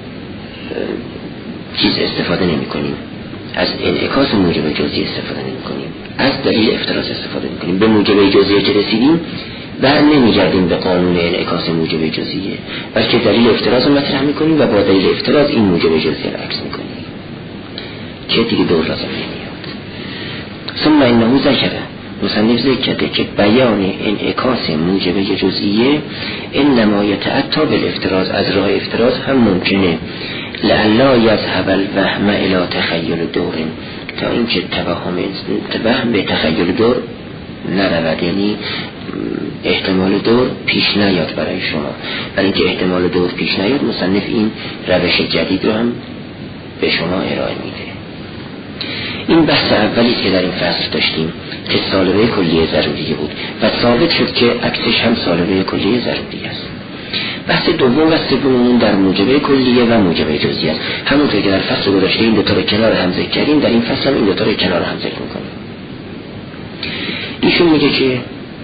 چیز استفاده نمی کنیم، از انعکاس موجب جزئی استفاده نمی کنیم، از دلیل افتراض استفاده می کنیم. به موجب جزئی که رسیدیم بر نمیگردیم به قانون انعکاس موجب جزئیه، بلکه دلیل افتراض رو مطرح می کنیم و با دلیل افتراض این موجب جزئی رو عکس می کنیم که دیگه دور لازم نمیاد. ثم انه ذکره، مصنف ذکر کرده که بیان انعکاس موجب جزئیه انما یتأتی بالافتراض، از راه افتراض هم ممکنه. لعلا یذهب الوهم الی تخیل دور، تا اینکه توهم به تخیل دور نرود، یعنی احتمال دور پیش نیاد برای شما. برای اینکه احتمال دور پیش نیاد مصنف این روش جدید رو هم به شما ارائه میده. این بحث اولی که در این فصل داشتیم که سالبه کلیه ضروری بود و ثابت شد که عکسش هم سالبه کلیه ضروری است. بحث دوم و سوم در موجبه کلیه و موجبه جزئی است. همونطور که در فصل گذشته این دو تا رو کنار هم ذکر کردیم، در این فصل هم این دو تا رو کنار هم ذکر می‌کنیم. ایشون میگه که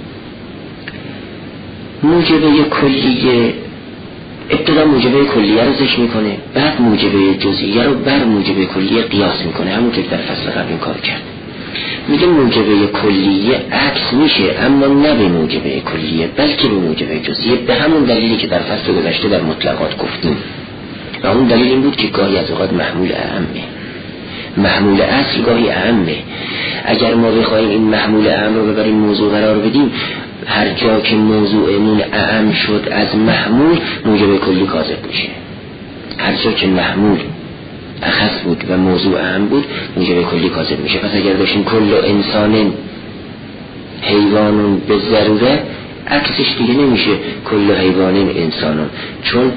موجبه کلیه ابتدا موجبه کلیه رو ذکر میکنه، بعد موجبه جزئیه رو بر موجبه کلیه قیاس میکنه، همونطور که در فصل قبل این کار کرد. میگه موجبه کلیه عکس میشه، اما نه به موجبه کلیه بلکه به موجبه جزئیه، به همون دلیلی که در فصل گذشته در مطلقات گفتیم. و اون دلیل این بود که گاهی از اوقات محمول اعمه، محمول اصل گاهی اعمه. اگر ما بخوایم این محمول اعم رو ببریم موضوع قرار بدیم، هر جا که موضوعمون اعم شد از محمول موجب کلی کاذب میشه. هر جا که محمول اخص بود و موضوع اعم بود موجب کلی کاذب میشه. پس اگر داشتیم کل انسان حیوانون به ضروره، عکسش دیگه نمیشه کل حیوانین انسانون، چون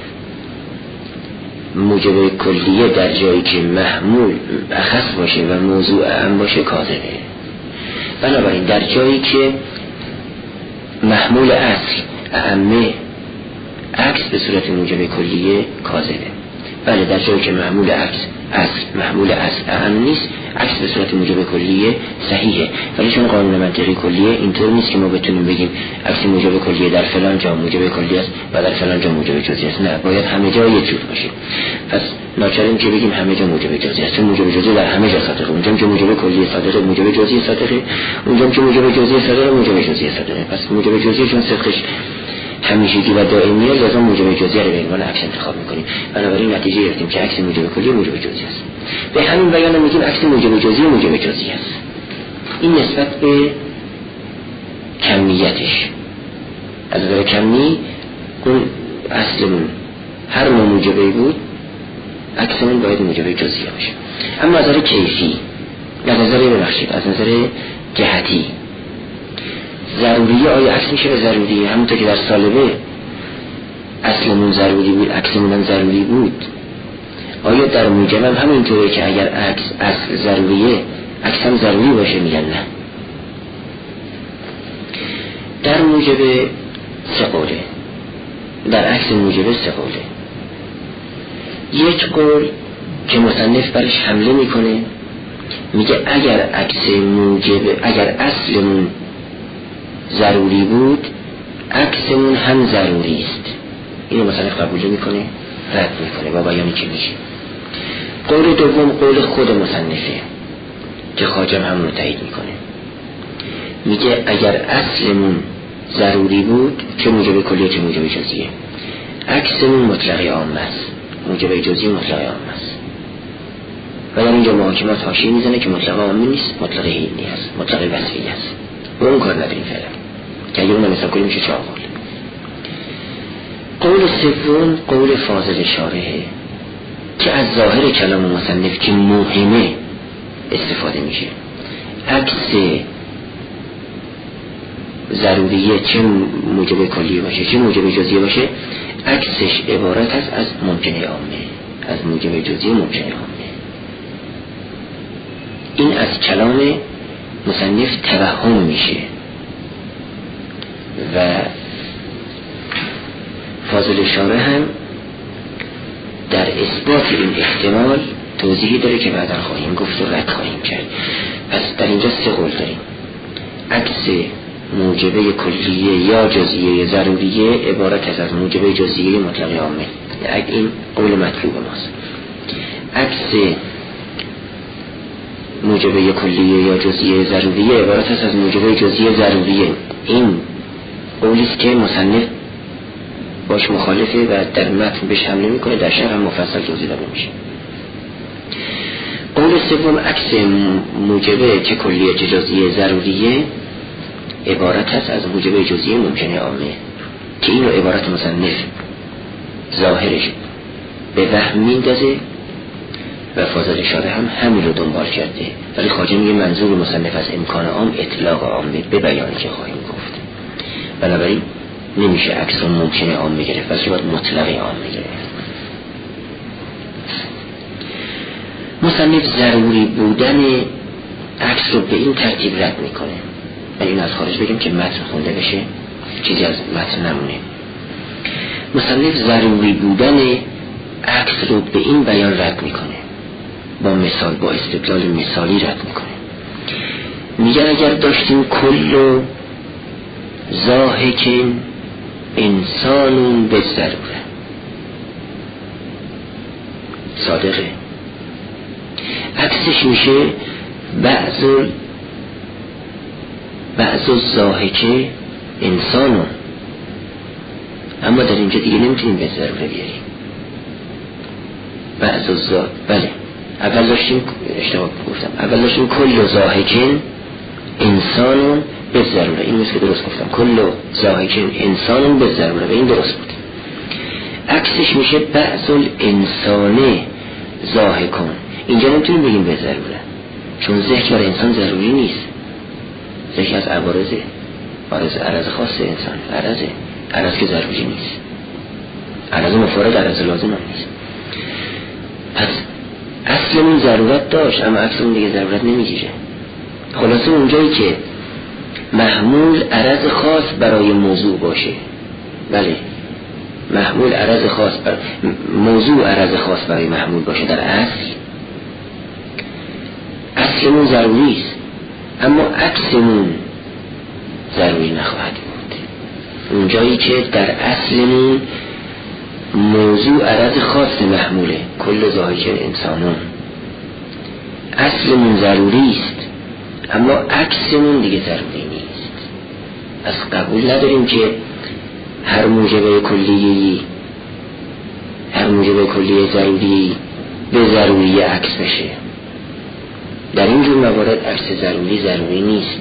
موجب کلیه در جایی که محمول اخص باشه و موضوع اعم باشه کاذبه. بنابراین در جایی که محمول اصل اعمه، عکس به صورت موجب کلیه کاذبه. بله در جایی که محمول محمول اصل اعم نیست، عکس به صورت موجب کلیه صحیحه. ولی چون قانون منطقی کلیه اینطور نیست که ما بتونیم بگیم عکس موجب کلیه در فلان جا موجب کلیه است و در فلان جا موجب جزئی است. نه، باید همه جا یک جور باشه. پس ناچاریم که بگیم همه جا موجب جزئی است، چون موجب جزئی در همه جا صادقه. اونجا که موجب کلیه صادقه موجب جزئی صادقه، اونجا که موجب جزئی صادقه موجب جزئی صادقه. پس موجب جزئی چون صدقش همیشگی و دائمیه، لازم موجب جزئی رو به عنوان عکس انتخاب می‌کنیم. بنابراین نتیجه گرفتیم که عکس موجب کلیه موجب جزئی است. به همین بیان میگیم عکس موجب جزئی موجب جزئی است. این نسبت به کمیتش. از نظر کمی اون اصلمون هر موجبی بود، عکسمون باید موجب جزئی باشه. اما از نظر کیفی، از نظر جهتی ضروریه، آیا عکس میشه به ضروریه؟ همونطور که در سالبه اصلمون ضروری بود، عکسمون هم ضروری بود. آیا در موجب هم همینطوره که اگر عکس اصل ضروریه عکس هم ضروری باشه؟ میگن نه. در موجب سه قوله، در عکس موجب سه قوله. یک قول که مصنف برش حمله میکنه، میگه اگر عکس موجب، اگر اصلمون ضروری بود عکسمون هم ضروری است. اینو مصنف قبول میکنه، رد میکنه با بیانی که میشه. قول دوم قول خود مصنفه که خواجه همون رو تایید میکنه، میگه اگر اصلمون ضروری بود، چه موجب کلیه چه موجب جزئیه، عکسمون مطلق عام است، موجب جزئی مطلق عام است. و در اینجا محاکمات حاشیه میزنه که مطلق عامی نیست، مطلق حینی است، مطلق وصفی است. و اون کار نداریم فعلا که اگه اون مثال کنیم میشه 4 قول. قول سوم قول فاضل شارحه که از ظاهر کلام مصنف که مهمه استفاده میشه. عکس ضروریه چه موجب کلیه باشه چه موجب جزئیه باشه، عکسش عبارت است از ممکنه عامه، از موجب جزئی ممکنه عامه. این از کلام مصنف توهم میشه و فاضل شارح هم در اثبات این احتمال توضیحی داره که بعدا خواهیم گفت و رد خواهیم کرد. پس در اینجا سه قول داریم. عکس موجبه کلیه یا جزئیه ضروریه عبارت است از موجبه جزئیه مطلق عامه. این قول مطلوب ماست. عکس موجبه کلیه یا جزئیه ضروریه عبارت است از موجبه جزئیه ضروریه. این قولیست که مصنف باش مخالفه و در متن بهش حمله میکنه، در شرح هم مفصل توضیح داده میشه. قول سوم عکس موجبه چه کلیه چه جزئیه ضروریه عبارت است از موجبه جزئیه ممکنه عامه، که این رو عبارت مصنف ظاهرش به وهم میندازه و فاضل شارح هم همین رو دنبال کرده، ولی خواجه میگه منظور مصنف از امکان عام اطلاق عامه به بیانی که خواهیم گفت. بنابراین نمیشه عکس رو ممکنه عامه گرفت، بلکه باید مطلق عامه گرفت. مصنف ضروری بودن عکس رو به این ترتیب رد میکنه. من این از خارج بگم که متن خونده بشه، چیزی از متن نمونه. مصنف ضروری بودن عکس رو به این بیان رد میکنه، با مثال، با استدلال مثالی رد میکنه. میگن اگر داشتیم کل ضاحک انسان به ضروره، صادقه، عکسش میشه بعض ضاحک انسانون، اما در اینجا دیگه نمیتونیم به ضروره بیاریم بله اول داشتیم، اشتباه گفتم، اول داشتیم کل ضاحکن انسانون به ضروره، این مثل که درست گفتم، کل ضاحکن انسانون به ضروره، و این درست بود. عکسش میشه بعض الانسانه ضاحکون، اینجا نمیتونیم بگیم به ضروره، چون ضحک برای انسان ضروری نیست، ضحک از عوارضه، عرض خاص انسان، عرض که ضروری نیست، عرض مفارد، عرض لازم هم نیست. پس اصلمون ضرورت داشت، اما اصلمون دیگه ضرورت نمیگیره. خلاصه اونجایی که محمول عرض خاص برای موضوع باشه، بله محمول عرض خاص موضوع عرض خاص برای محمول باشه، در اصلمون ضروری است، اما عکسمون ضروری نخواهد بود. اونجایی که در اصلمون موضوع عرض خاص محموله، کل ضاحک انسانون، اصلمون ضروری است اما عکسمون دیگه ضروری نیست. پس قبول نداریم که هر موجب کلیه ضروری به ضروری عکس بشه. در این جور موارد عکس ضروری نیست،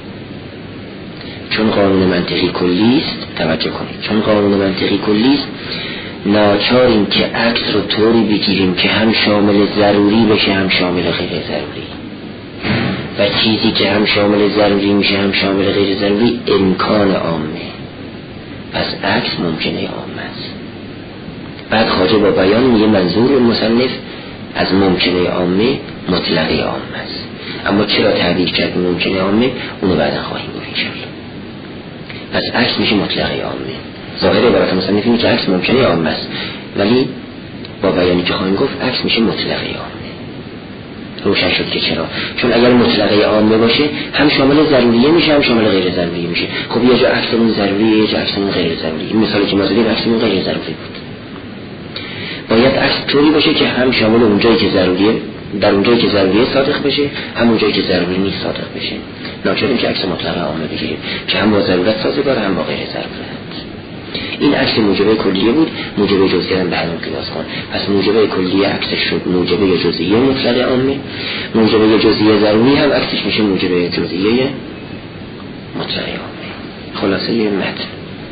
چون قانون منطقی کلی است. توجه کنید، چون قانون منطقی کلی است، ناچاریم که عکس رو طوری بگیریم که هم شامل ضروری بشه هم شامل غیر ضروری، و چیزی که هم شامل ضروری میشه هم شامل غیر ضروری امکان عامه، پس عکس ممکنه عامه است. بعد خواجه با بیان میگه منظور مصنف از ممکنه عامه مطلقه عامه است. اما چرا تعبیر کرد ممکنه عامه، اونو بعدا خواهیم گفت انشاءالله. پس عکس میشه مطلقه عامه. ظاهر عبارت مصنف اینه که عکس ممکنه عامه است، ولی با بیانی که خواهیم گفت عکس میشه مطلقه عامه. روشن شد که چرا؟ چون اگر مطلقه عامه باشه هم شامل ضروریه میشه هم شامل غیر ضروریه میشه. خب یه جا عکسمون ضروریه، یه جا عکسمون غیر ضروریه. این مثالی که ما زدیم عکسمون غیر ضروری بود. باید عکس طوری باشه که هم شامل اونجایی که ضروریه، در اونجایی که ضروریه صادق بشه، هم اونجایی که ضروری نیست صادق بشه. ناچاریم که عکس مطلقه عامه بگیریم که هم با ضرورت سازگار هم با غیر ضرورت. این عکس موجبه کلیه بود، موجبه جزئیه هم به همون قیاس کن. پس موجبه کلیه عکسش شد موجبه جزئیه مطلقه عامه، موجبه جزئیه ضروری هم عکسش میشه موجبه جزئیه مطلقه عامه. خلاصه یه متن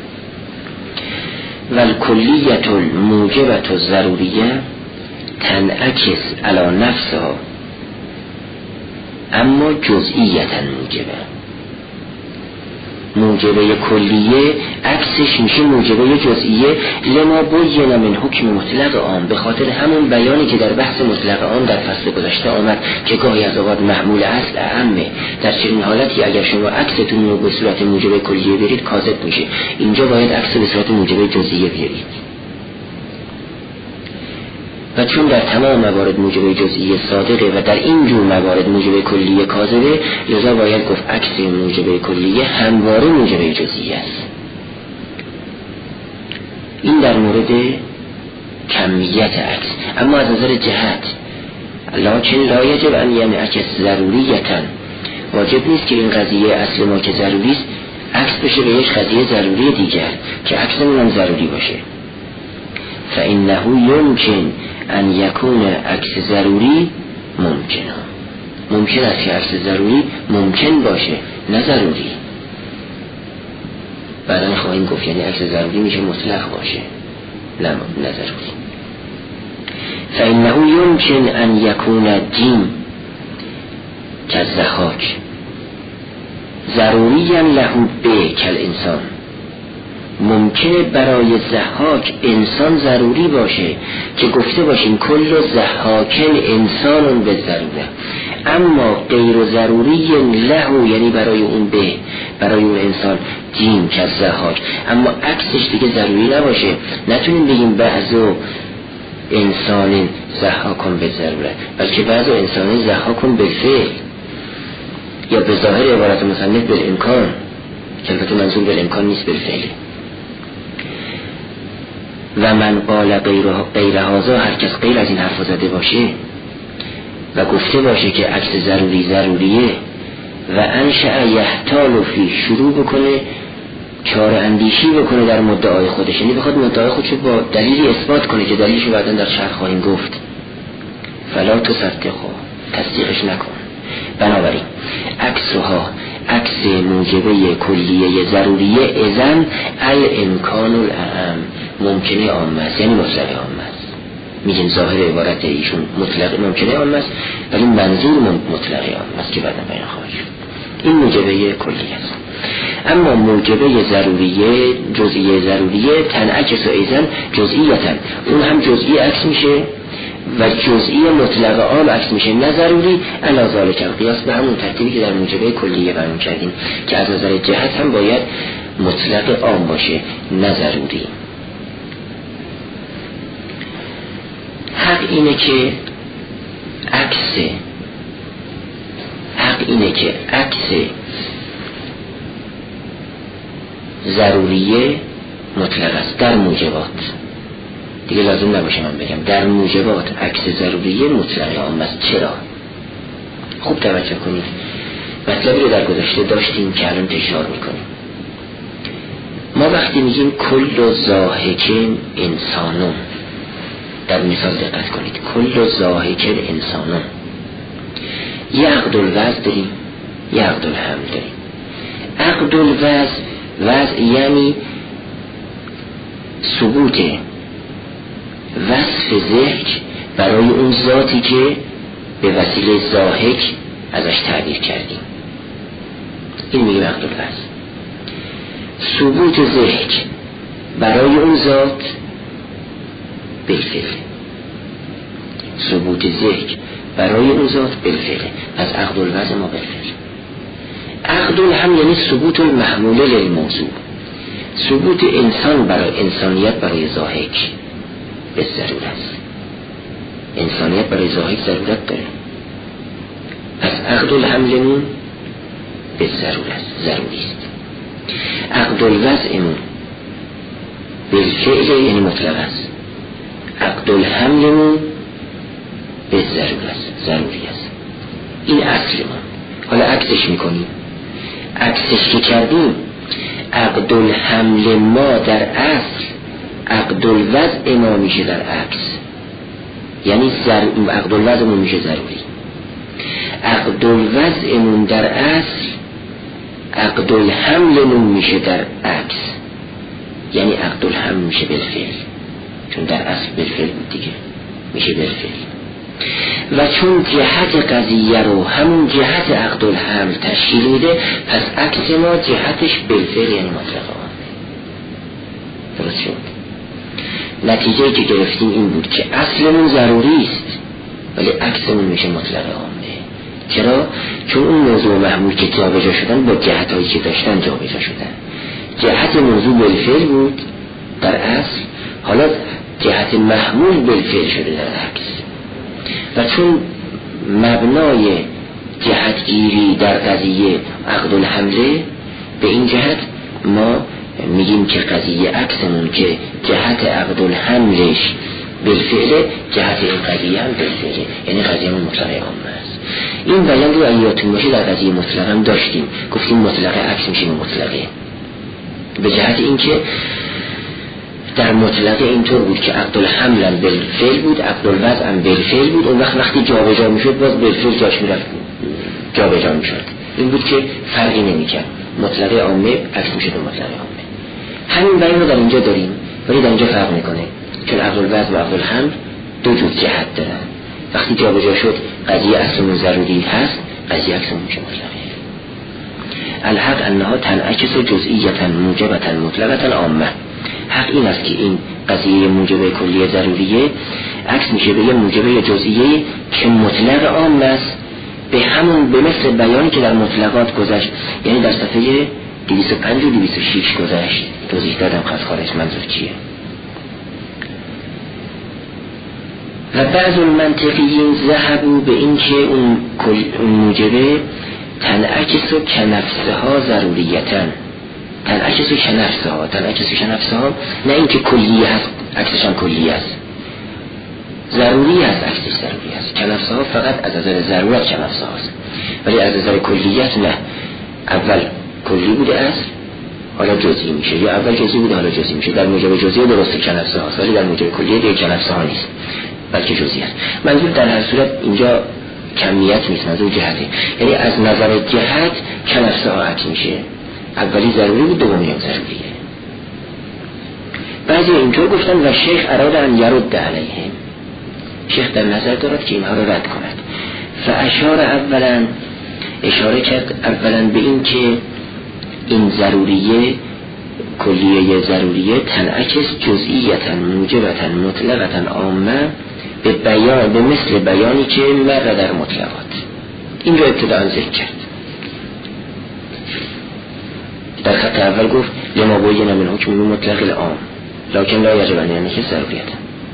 والکلیت الموجبت الضروریه تنعکس علی نفسها اما جزئیتا موجبه کلیه عکسش میشه موجبه جزئیه لما بین من حکم مطلق عام، به خاطر همون بیانی که در بحث مطلق عام در فصل گذشته آمد که گاهی از اوقات محمول اصل اعمه. در چنین حالتی اگر شما عکستون رو به صورت موجبه کلیه برید کاذب میشه. اینجا باید عکس به صورت موجبه جزئیه بیارید، و چون در تمام موارد موجبه جزئیه صادقه و در این جور موارد موجبه کلیه کاذبه، لذا باید گفت عکس موجبه کلیه همواره موجبه جزئیه است. این در مورد کمیت عکس. اما از نظر جهت لکن لا یجب ان ینعکس ضروریتا، واجب نیست که این قضیه اصل ما که ضروری است عکس بشه به یک قضیه ضروری دیگر که عکسمون هم ضروری باشه. فإنه يمكن ان یکون عکس ضروری ممکن است که عکس ضروری ممکن باشه نه ضروری. بعدا خواهیم گفت یعنی عکس ضروری میشه مطلق باشه نه ضروری. فإنه يمكن ان یکون الدین كالضحاک ضروریا له به کالانسان، ممکنه برای ضحاک انسان ضروری باشه که گفته باشیم کل ضحاکن انسانون به ضروره، اما غیر ضروری له یعنی برای اون به، برای اون انسان جیم که زهاک، اما عکسش دیگه ضروری نباشه. نتونیم بگیم بعضو انسان زهاکن به ضرورت، بلکه بعضو انسان زهاکن بالفعل، یا به ظاهر عبارت مصنف بالامکان، که البته منظور بالامکان نیست، بالفعل. و من قال غیر هذا، هر کس غیر از این حرف زده باشه و گفته باشه که عکس ضروریه و انشأ یحتال فی، شروع بکنه چاره اندیشی بکنه در مدعای خودش، یعنی بخواد مدعای خودشو با دلیلی اثبات کنه که دلیلشو بعداً در شرح خواهیم گفت، فلا تصدقه، تصدیقش نکن. بنابراین عکسها، عکس موجبه کلیه ضروریه اذن الامکان الاعم، ممکنه عام است، یعنی مطلق عام است. میگیم ظاهر عبارت ایشون مطلق ممکنه عام است، ولی منظور مطلق عام است که بعدا بیان خواهد شد. این موجبه کلیه است. اما موجبه ضروریه، جزئی ضروریه تنعکس ایضا جزئیتا، اون هم جزئی عکس میشه و جزئی مطلق عام عکس میشه، نه ضروری. علی ذالک القیاس، به همون ترتیبی که در موجبه کلیه بیان کردیم که از نظر جهت هم باید مطلق عام باشه، نه ضروری. حق اینه که عکس ضروریه مطلق است در موجبات. دیگه لازم نباشه من بگم در موجبات عکس ضروریه مطلق عام است. چرا؟ خوب توجه کنید، مطلبی رو در گذشته داشتیم که الان تکرار میکنیم. ما وقتی میگیم کل ضاحکن انسانون، در مثال دقت کنید، کل ضاحکن انسانون، یه عقد الوضع داریم، یه عقد الحمل داریم. عقد الوضع یعنی ثبوت وصف ضحک برای اون ذاتی که به وسیله ضاحک ازش تعبیر کردیم، این میگیم عقد الوضع. ثبوت ضحک برای اون ذات بالفعل، ثبوت ضحک برای اون ذات بالفعل، از عقد الوضع ما بالفعل. عقد الحمل یعنی ثبوت المحمول للموضوع، ثبوت انسان برای انسانیت برای ضاحک به ضرورت، انسانیت برای ضاحک ضرورت داره. پس عقد الحملمون به ضرورت، ضروری است. عقد الوضعمون بالفعل یعنی مطلق است. عقد الحملمون به ضرورت، ضروری است. این اصلمون. حالا عکسش میکنیم. عکسش که کردیم، عقد الحمل ما در اصل عقد الوضع ما میشه در عکس، یعنی عقد الوضعمون میشه ضروری. عقد الوضعمون در اصل عقد الحملمون میشه در عکس، یعنی عقد الحمل میشه بالفعل، چون در اصل بالفعل بود دیگه، میشه بالفعل. و چون جهت قضیه رو همون جهت عقد الحمل تشکیل میده، پس عکس ما جهتش بالفعل یعنی مطلق عامه. درست شد؟ نتیجه که گرفتیم این بود که اصلمون ضروری است ولی عکسمون میشه مطلق عامه. چرا؟ چون اون موضوع محمول که جابجا شدن با جهتایی که داشتن جابجا شدن. جهت موضوع بالفعل بود در اصل، حالا جهت محمول بالفعل شده در عکس. و چون مبنای جهتگیری در قضیه عقد الحمله، به این جهت ما میگیم که قضیه عکسمون که جهت عقد الحملش بالفعل، جهت این قضیه هم بالفعله، یعنی قضیهمون مطلق عامه است. این بیان رو ایاتون باشه در قضیه مطلق هم داشتیم، گفتیم مطلق عکس میشه مطلقه، به جهت این که در مطلق اینطور بود که عقد الحمل هم بالفعل بود، عقد الوضع هم بالفعل بود. اون وقتی جابجا میشد باز بالفعل جاش میرفت جابجا میشد. این بود که فرقی نمیکرد، مطلق عامه عکس میشه به مطلق عامه. همین بیان رو در اینجا داریم، ولی در اینجا فرق میکنه، چون عقد الوضع و عقد الحمل دو جور جهت دارن. وقتی جابجا شد قضیه اصلا ضروری هست، قضیه عکس میشه مطلقه. الحق انها تنعکس جزئیتا موجبتا مطلقتا عامه. حق این است که این قضیه موجبه کلیه ضروریه عکس میشه به یه موجبه جزئیه که مطلق عام است به همون به مثل بیانی که در مطلقات گذشت، یعنی در صفحه 205 و 206 گذشت. توضیح دادم خط خارج منظور چیه. و بعض المنطقیین ذهبوا به این که اون موجبه تنعکس و کنفسها ضروریتن. تنعکس و کنفسها نه اینکه کلی هست عکسش هم کلی هست، ضروری هست عکسش ضروری هست. کنفسها فقط از نظر ضرورت کنفسها هست، ولی از نظر کلیت نه. اول کلی بوده است حالا جزئی میشه، یا اول جزئی بوده حالا جزئی میشه. در موجب جزئی درسته کنفسها هست، ولی در موجب کلیه دیگه کنفسها نیست بلکه جزئی است. منظور در هر صورت اینجا کمیت نیست، منظور جهته، یعنی از نظر جهت کنفسها عکس میشه. اولی ضروری بود دومی هم ضروریه. بعضی اینطور گفتن و شیخ اراد ان یرد علیهم، شیخ در نظر دارد که اینها رو رد کند. فاشار اولا اشاره کرد اولا به این که این ضروریه کلیه ضروریه تنعکس جزئیتا موجبتا مطلقتا عامه به بیان به مثل بیانی که مر در مطلقات. این رو ابتداء ذکر کرد. در خط اول گفت لما بوینا من حکم مطلق العام لکن لا یجب ان یعنی که ضروریت.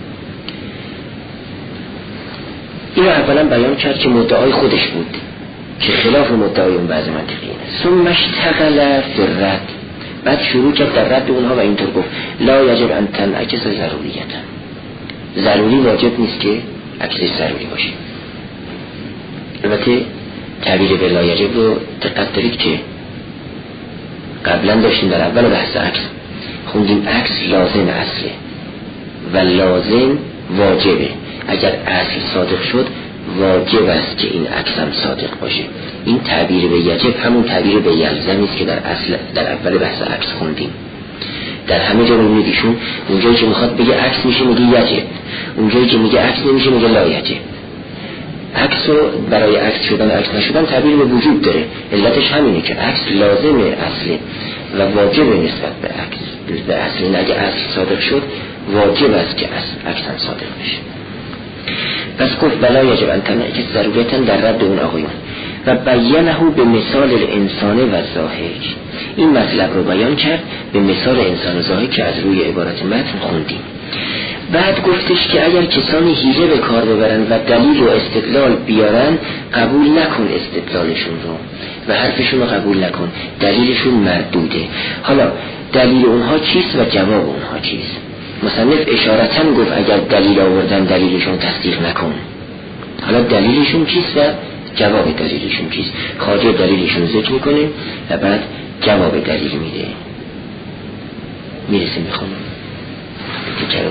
این رو اولا بیان کرد که مدعای خودش بود که خلاف مدعای اون بعض منطقیین. ثم اشتغل فی الرد، بعد شروع کرد در رد اونها و اینطور گفت لا یجب ان تنعکس ضروریتا، ضروری واجب نیست که عکسش ضروری باشه. البته تعبیر به لا یجب رو دقت دارید که قبلا داشتیم در اول بحث عکس خوندیم عکس لازم اصله و لازم واجبه. اگر اصل صادق شد واجب است که این عکس هم صادق باشه. این تعبیر به یجب همون تعبیر به یلزم است که در اصل در اول بحث عکس خوندیم. در همه جا میگیشون اونجایی که میخواد بگه عکس میشه میگه یجب، اونجایی که میگه عکس نمیشه میگه لا یجب. عکس رو برای عکس شدن عکس نشدن تعبیر به وجود داره. علتش همینه که عکس لازمه اصله و واجبه نسبت به عکس به اصل. اگه اصل صادق شد واجب است که عکس هم صادق بشه. پس گفت بلا یجب ان تنعکس ضرورتا در رد اون آقایون و بیانه به مثال الانسان و ظاهر. این مطلب رو بیان کرد به مثال انسان و ظاهر که از روی عبارت متن خوندیم. بعد گفتش که اگر کسانی حیله به کار ببرن و دلیل و استدلال بیارن قبول نکن استدلالشون رو و حرفشون رو قبول نکن، دلیلشون مردوده. حالا دلیل اونها چیست و جواب اونها چیست؟ مصنف اشارتاً گفت اگر دلیل آوردن دلیلشون تصدیق نکن. حالا دلیلشون چیست و جواب دلیلشون چیست؟ خارج دلیلشون ذکر میکنه و بعد جواب دلیل میده. میرسیم میخونم تکرار.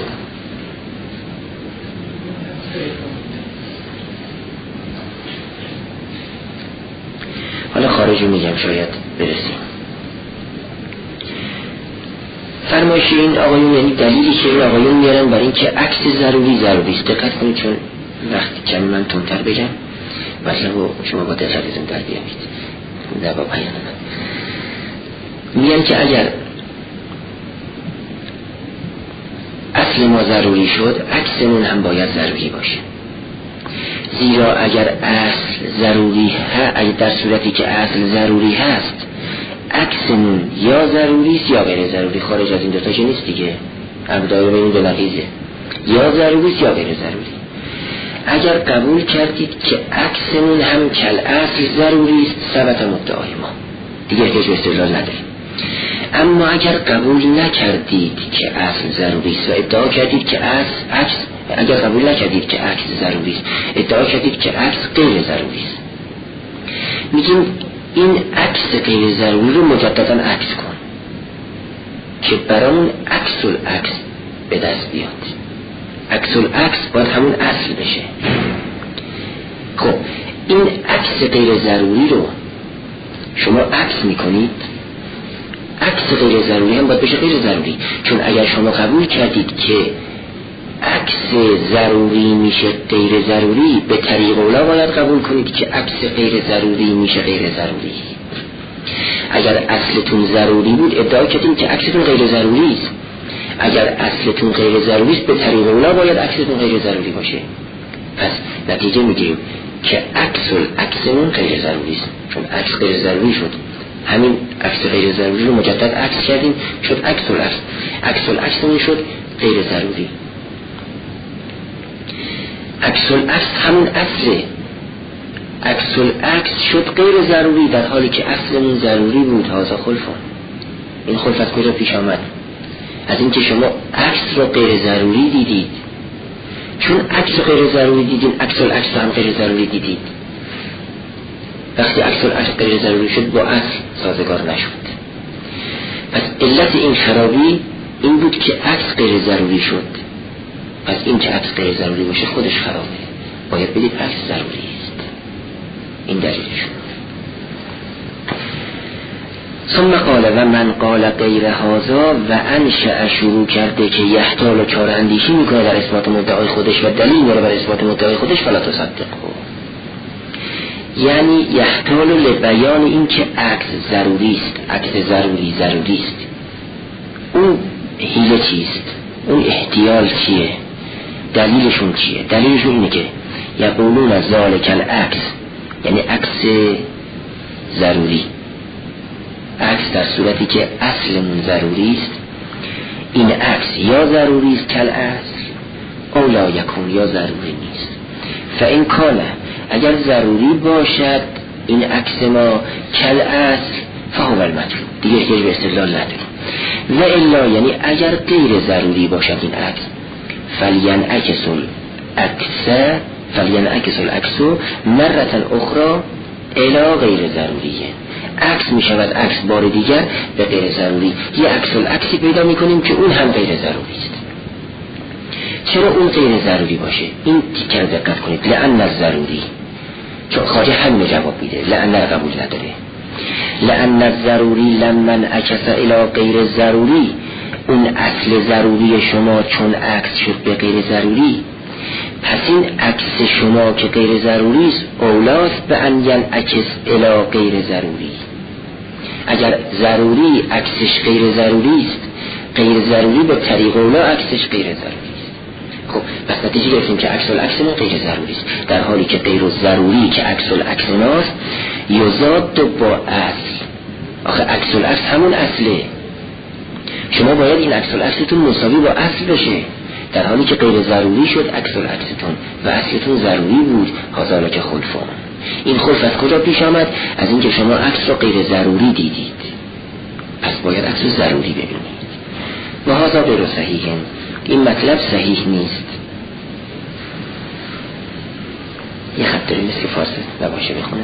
حالا خارجی میگم شاید برسیم. فرمایش این آقایون یعنی دلیلی که این آقایون میارن برای این که عکس ضروری است. دقت کنید چون وقتی کمی من تندتر بگم مثلا شما با دقتتون در بیارید در با بیان من میگن که اگر اصل ما ضروری شد عکسمون هم باید ضروری باشه. زیرا اگر اصل ضروری اگر در صورتی که اصل ضروری هست عکسمون یا ضروری است یا غیر ضروری. خارج از این دوتا که نیست دیگه، ابداعی بین دو نقیضه، یا ضروری است یا غیر ضروری. اگر قبول کردید که عکسمون هم کل اصل ضروری است ثبت مدعای ما دیگه هیچ استدلال نداریم. اما اگر قبول نکردید که اصل ضروری است و ادعا کردید که عکس اگر قبول نکردید که عکس ضروری است ادعا کردید که عکس غیر ضروری است، میگیم این عکس غیر ضروری رو مجددا عکس کن که برامون عکس العکس به دست بیاد. عکس العکس باید همون اصل بشه. خب این عکس غیر ضروری رو شما عکس میکنید، عکس غیر ضروری هم باید بشه غیر ضروری. چون اگر شما قبول کردید که عکس ضروری میشه غیر ضروری، به طریق اولا باید قبول کنید که عکس غیر ضروری میشه غیر ضروری. اگر اصلتون ضروری بود ادعا کردیم که عکستون غیر ضروری است. اگر اصلتون غیر ضروری است به طریق اولا باید عکستون غیر ضروری باشه. پس نتیجه میگیریم که عکسمون غیر ضروری است، چون عکس غیر ضروری شد، همین عکس غیر ضروری رو مجدد عکس کردیم شد عکسمون شد غیر ضروری. عکس همون اصله، عکس شد غیر ضروری در حالی که اصلمون ضروری بود. هذا خلفان. این خلف از کجا پیش آمد؟ از اینکه شما عکس رو غیر ضروری دیدید. چون عکس رو غیر ضروری دیدین، عکس هم غیر ضروری دیدید. وقتی عکس غیر ضروری شد با اصل سازگار نشد. پس علت این خرابی این بود که عکس غیر ضروری شد. پس این که عکس غیر ضروری باشه خودش خرابه، باید بدید عکس ضروری است. این دلیلشون. ثم قال و من قال غیر هذا و انشأ شروع کرده که یحتال و چاره اندیشی میکنه در اثبات مدعای خودش و دلیل میاره بر اثبات مدعای خودش، فلا تصدقه. یعنی یحتال لبیان این که عکس ضروری است، عکس ضروری است. اون حیله چیست؟ اون احتیال چیه؟ دلیلشون چیه؟ دلیلشون اینه که یقولون ذالک العکس، یعنی عکس ضروری، عکس در صورتی که اصلمون ضروری است، این عکس یا ضروری است کل اصل او لا یکون، یا ضروری نیست. فإن کان، اگر ضروری باشد این عکس ما کل اصل فهو المطلوب، دیگه احتیاج به استدلال نداریم. و الا، یعنی اگر غیر ضروری باشد این عکس، فلینعکس العکس مرة اخرى الی غیر ضروریه. عکس می شود عکس بار دیگر به غیر ضروری. یه عکسی پیدا می کنیم که اون هم غیر ضروری است. چرا اون غیر ضروری باشه؟ این تیکر دقت کنید. لأن الضروری، چون خواجه همین جواب میده، لأن قبول نداره. لأن الضروری لمن عکس الی غیر ضروری، اون اصل ضروری شما چون عکس شد به غیر ضروری، پس این عکس شما که غیر ضروری است اولاست به ان ینعکس الی غیر ضروری. اگر ضروری عکسش غیر ضروری است، غیر ضروری به طریق اولا عکسش غیر ضروری است. خب پس نتیجه گرفتیم که عکس العکس ما غیر ضروری است، در حالی که غیر ضروری که عکس العکس ماست یزاد با اصل. آخه عکس العکس همون اصله، شما باید این عکس العکستون مساوی با اصل بشه، در حالی که غیر ضروری شد عکس العکستون و اصلتون ضروری بود. هذا که خلفان. این خلف از کجا پیش آمد؟ از اینکه شما عکس رو غیر ضروری دیدید، پس باید عکس رو ضروری ببینید. و هذا غیر صحیح، این مطلب صحیح نیست. یه خط داریم مثل فارسی نباشه بخونم.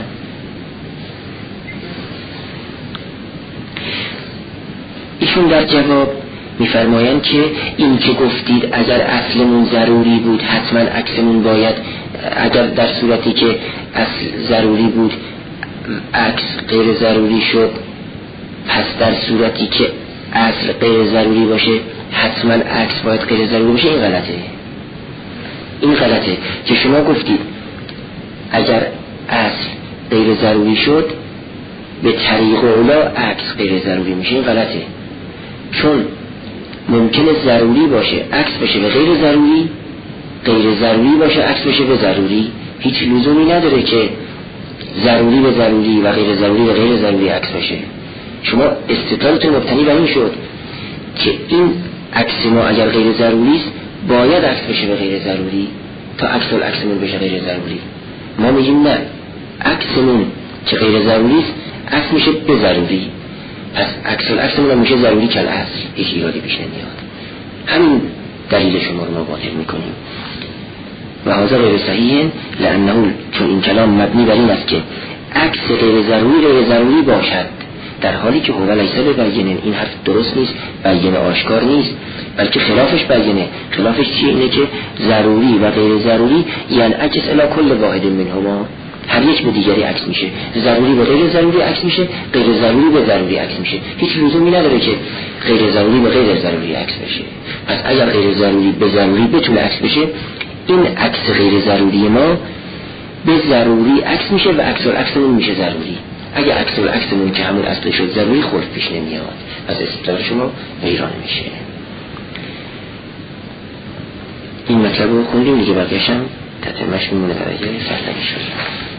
ایشون در جواب میفرمایند که این که گفتید اگر اصلمون ضروری بود حتما عکسمون باید، اگر در صورتی که اصل ضروری بود عکس غیر ضروری شد، پس در صورتی که اصل غیر ضروری باشه حتما عکس باید غیر ضروری باشه. این غلطه که شما گفتید اگر اصل غیر ضروری شد به طریق اولا عکس غیر ضروری میشه. این غلطه، چون ممکنه ضروری باشه عکس بشه به غیر ضروری، غیر ضروری باشه عکس بشه به ضروری. هیچ لزومی نداره که ضروری به ضروری و غیر ضروری به غیر ضروری عکس بشه. شما استدلالتون مبتنی بر این شد که این عکس ما اگر غیر ضروری است باید عکس بشه به غیر ضروری تا عکس العکسمون بشه غیر ضروری. ما میگیم نه، عکسمون که غیر ضروری است عکس میشه به ضروری، پس عکس العکسمون میشه ضروری کل اصل، هیچ ایرادی پیش نمیاد. همین دلیل شما رو ما باطل میکنیم. و هذا غیر صحیح، لانه، چون این کلام مبنی بر این است که عکس غیر ضروری باشد در حالی که هو لیس ببینه. این حرف درست نیست، بیان آشکار نیست، بلکه خلافش بیانه. خلافش چیه؟ اینه که ضروری و غیر ضروری یعنی عکس الی کل واحد منهما، هر یک به دیگری عکس میشه. ضروری به غیر ضروری عکس میشه، غیر ضروری به ضروری عکس میشه. هیچ لزومی نداره که غیر ضروری به غیر ضروری عکس بشه. پس اگر غیر ضروری به ضروری بتونه عکس بشه، این عکس غیر ضروری ما به ضروری عکس میشه و عکس العکسمون میشه ضروری. اگه عکس العکسمون که همون اصل شد ضروری، خلف پیش نمیاد، پس استدلال شما ویران میشه. این مطلب رو خوندیم دیگه، بقیه‌شم تتمش میمونه برای سرنگی شد.